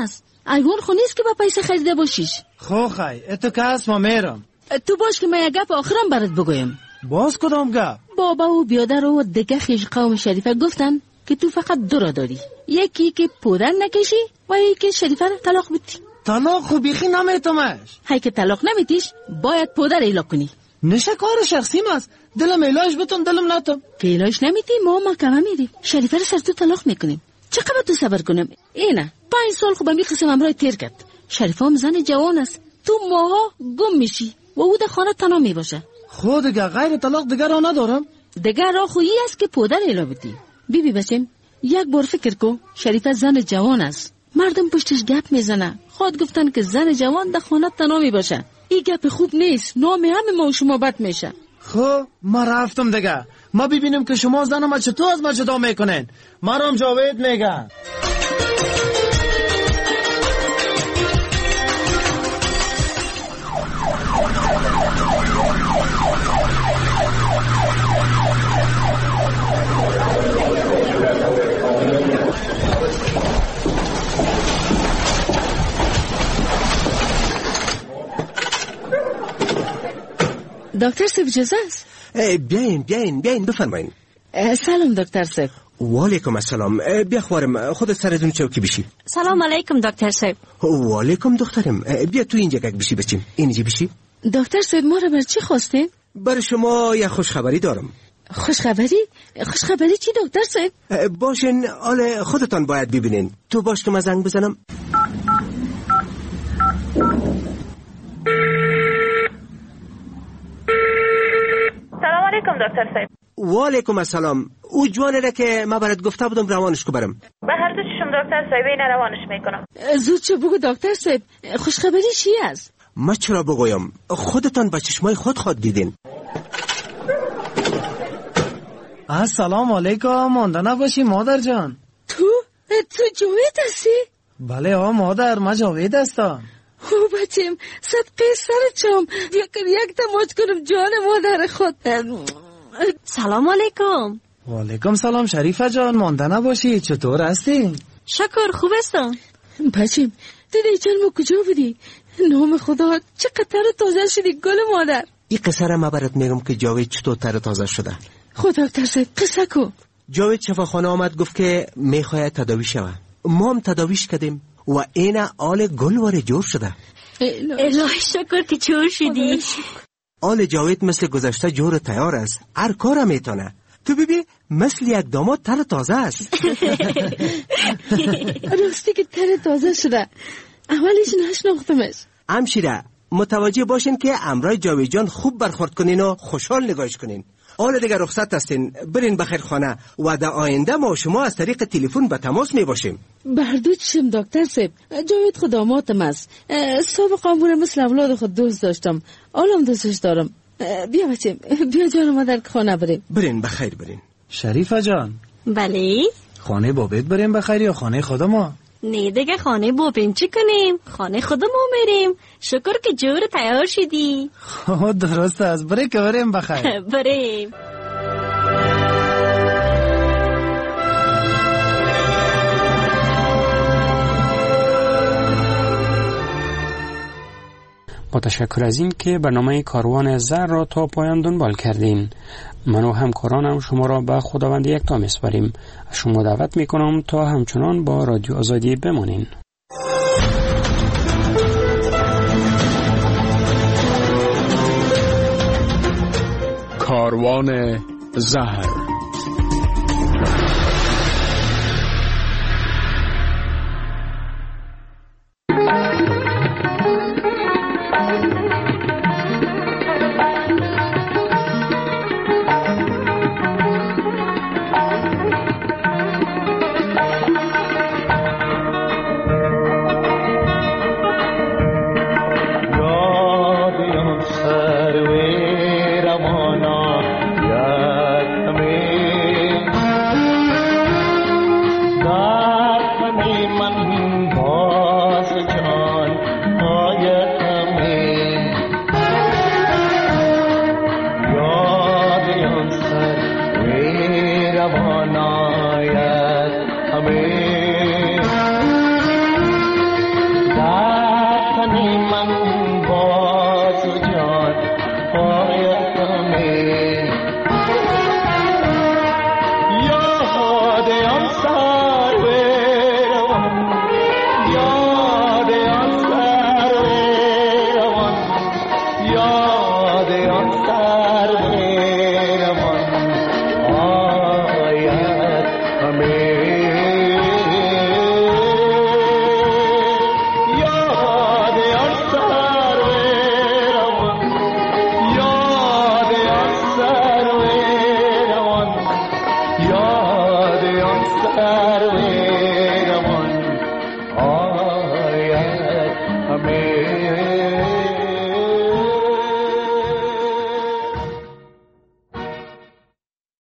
Speaker 2: ایوان خو نیست که با پیسه خریده باشیش.
Speaker 6: خو خی اتو که هست ما میرم.
Speaker 2: تو باش که من یک گپ آخرم برات بگویم.
Speaker 6: باز کدام گپ؟
Speaker 2: بابا و بیادر و دیگه خیش قوم شریفه گفتن که تو فقط دو را داری، یکی که پودر نکشی و یکی که شریفه رو طلاق بدی.
Speaker 6: طلاق خو بیخی نمیتمش.
Speaker 2: هی که طلاق نمیتیش باید پودر ایلا کنی.
Speaker 6: نشه کار شخصیم است. دلم علاج بتون دلم نتم.
Speaker 2: که علاج نمیتی ما محکمه میریم، شریفه رو سر تو طلاق میکنیم. چقدر تو صبر کنم؟ اینه پنج سال خوب می قسم امرای تیر کرد. شریفه هم زن جوان است، تو ماها گم میشی و او در خانه تنها میباشه.
Speaker 6: خود دیگه غیر طلاق دیگه را ندارم.
Speaker 2: دیگه را خویی است که پودر ایلا بدی. بی بی بچم یک بار فکر کو، شریفه زن جوان است، مردم پشتش گپ میزنه. خود گفتن که زن جوان در خانه تنها میباشه. این گپ خوب نیست، نام همه ما و شما بد میشه.
Speaker 6: خب ما رفتم دیگه. ما ببینیم که شما زن ما چطور از ما جدا میکنین. مرام جاوید میگن.
Speaker 2: دکتر صاحب اجازه است؟
Speaker 5: بیاین بیاین بیاین بفرمایین.
Speaker 2: سلام دکتر صاحب.
Speaker 5: و علیکم السلام. بیا خوارم خودت سرتون چوکی بشی.
Speaker 12: سلام علیکم دکتر صاحب.
Speaker 5: و علیکم دخترم. بیا تو اینجا گک بشی بچیم. اینجا بشی.
Speaker 2: دکتر صاحب ما رو بر چی خواستین؟
Speaker 5: بر شما یه خوشخبری دارم.
Speaker 2: خوشخبری؟ خوشخبری چی دکتر صاحب؟
Speaker 5: باشین حال خودتان باید ببینین. تو باش که من زنگ بزنم.
Speaker 12: سلام علیکم دکتر صاحب.
Speaker 5: و علیکم السلام. او جوانه را که ما برات گفته بودم روانش کو برم.
Speaker 12: به هر دو چشم دکتر صاحب اینا روانش میکنم.
Speaker 2: زود چه بگو دکتر صاحب، خوشخبری چی است؟
Speaker 5: ما چرا بگویم؟ خودتان با چشمای خود خود دیدین.
Speaker 6: السلام علیکم. مانده نباشی مادر جان.
Speaker 2: تو؟ تو جاوید هستی؟
Speaker 6: بله آ مادر، ما جاوید هستم.
Speaker 2: او بچم صدقه سر چام، بیا که یک تماچ کنم جان مادر خود.
Speaker 12: سلام علیکم.
Speaker 6: و علیکم سلام شریفه جان. مانده نباشی، چطور هستی؟
Speaker 12: شکر خوب هستم.
Speaker 2: بچم دیدی جان ما کجا بودی؟ نام خدا چقدر تر تازه شدی گل مادر.
Speaker 5: این قصه را ما برات میگم که جاوید چطور تر تازه شده.
Speaker 2: خدا دکتر صاحب قصه کو.
Speaker 5: جاوید شفاخانه آمد گفت که میخواد تداوی شود. ما هم تداویش کردیم و این آل گل واره جور شده.
Speaker 12: الهی شکر که جور شدی.
Speaker 5: آل جاوید مثل گذشته جور تیار است، هر کار میتونه. تو ببین مثل یک داماد تر تازه است.
Speaker 2: راستی که تر تازه شده، اولش نشناختمش.
Speaker 5: همشیره متوجه باشین که امرای جاوید جان خوب برخورد کنین و خوشحال نگاهش کنین. حالا دیگه رخصت هستین، برین بخیر خانه و در آینده ما شما از طریق تلفن به تماس می باشیم.
Speaker 2: بردو چشم دکتر صاحب، جاوید خود دامادم است. سابقا امور مثل اولاد خود دوست داشتم، حالم دوستش دارم. بیا بچه بیا جان ما در خانه بریم.
Speaker 5: برین بخیر برین.
Speaker 6: شریفه جان.
Speaker 12: بله
Speaker 6: خانه بابت بریم بخیر یا خانه خود ما؟
Speaker 12: نه دیگه خانه بابیم چی کنیم؟ خانه خود ما میریم. شکر که جور تیار شدی.
Speaker 6: خود درست است، برای که بریم بخیر.
Speaker 12: بریم.
Speaker 21: با تشکر از این که برنامه کاروان زر را تا پایان دنبال کردین. من و همکارانم شما را به خداوند یکتا میسپاریم. از شما دعوت میکنم تا همچنان با رادیو آزادی بمانین.
Speaker 1: کاروان زهر.
Speaker 13: Ravana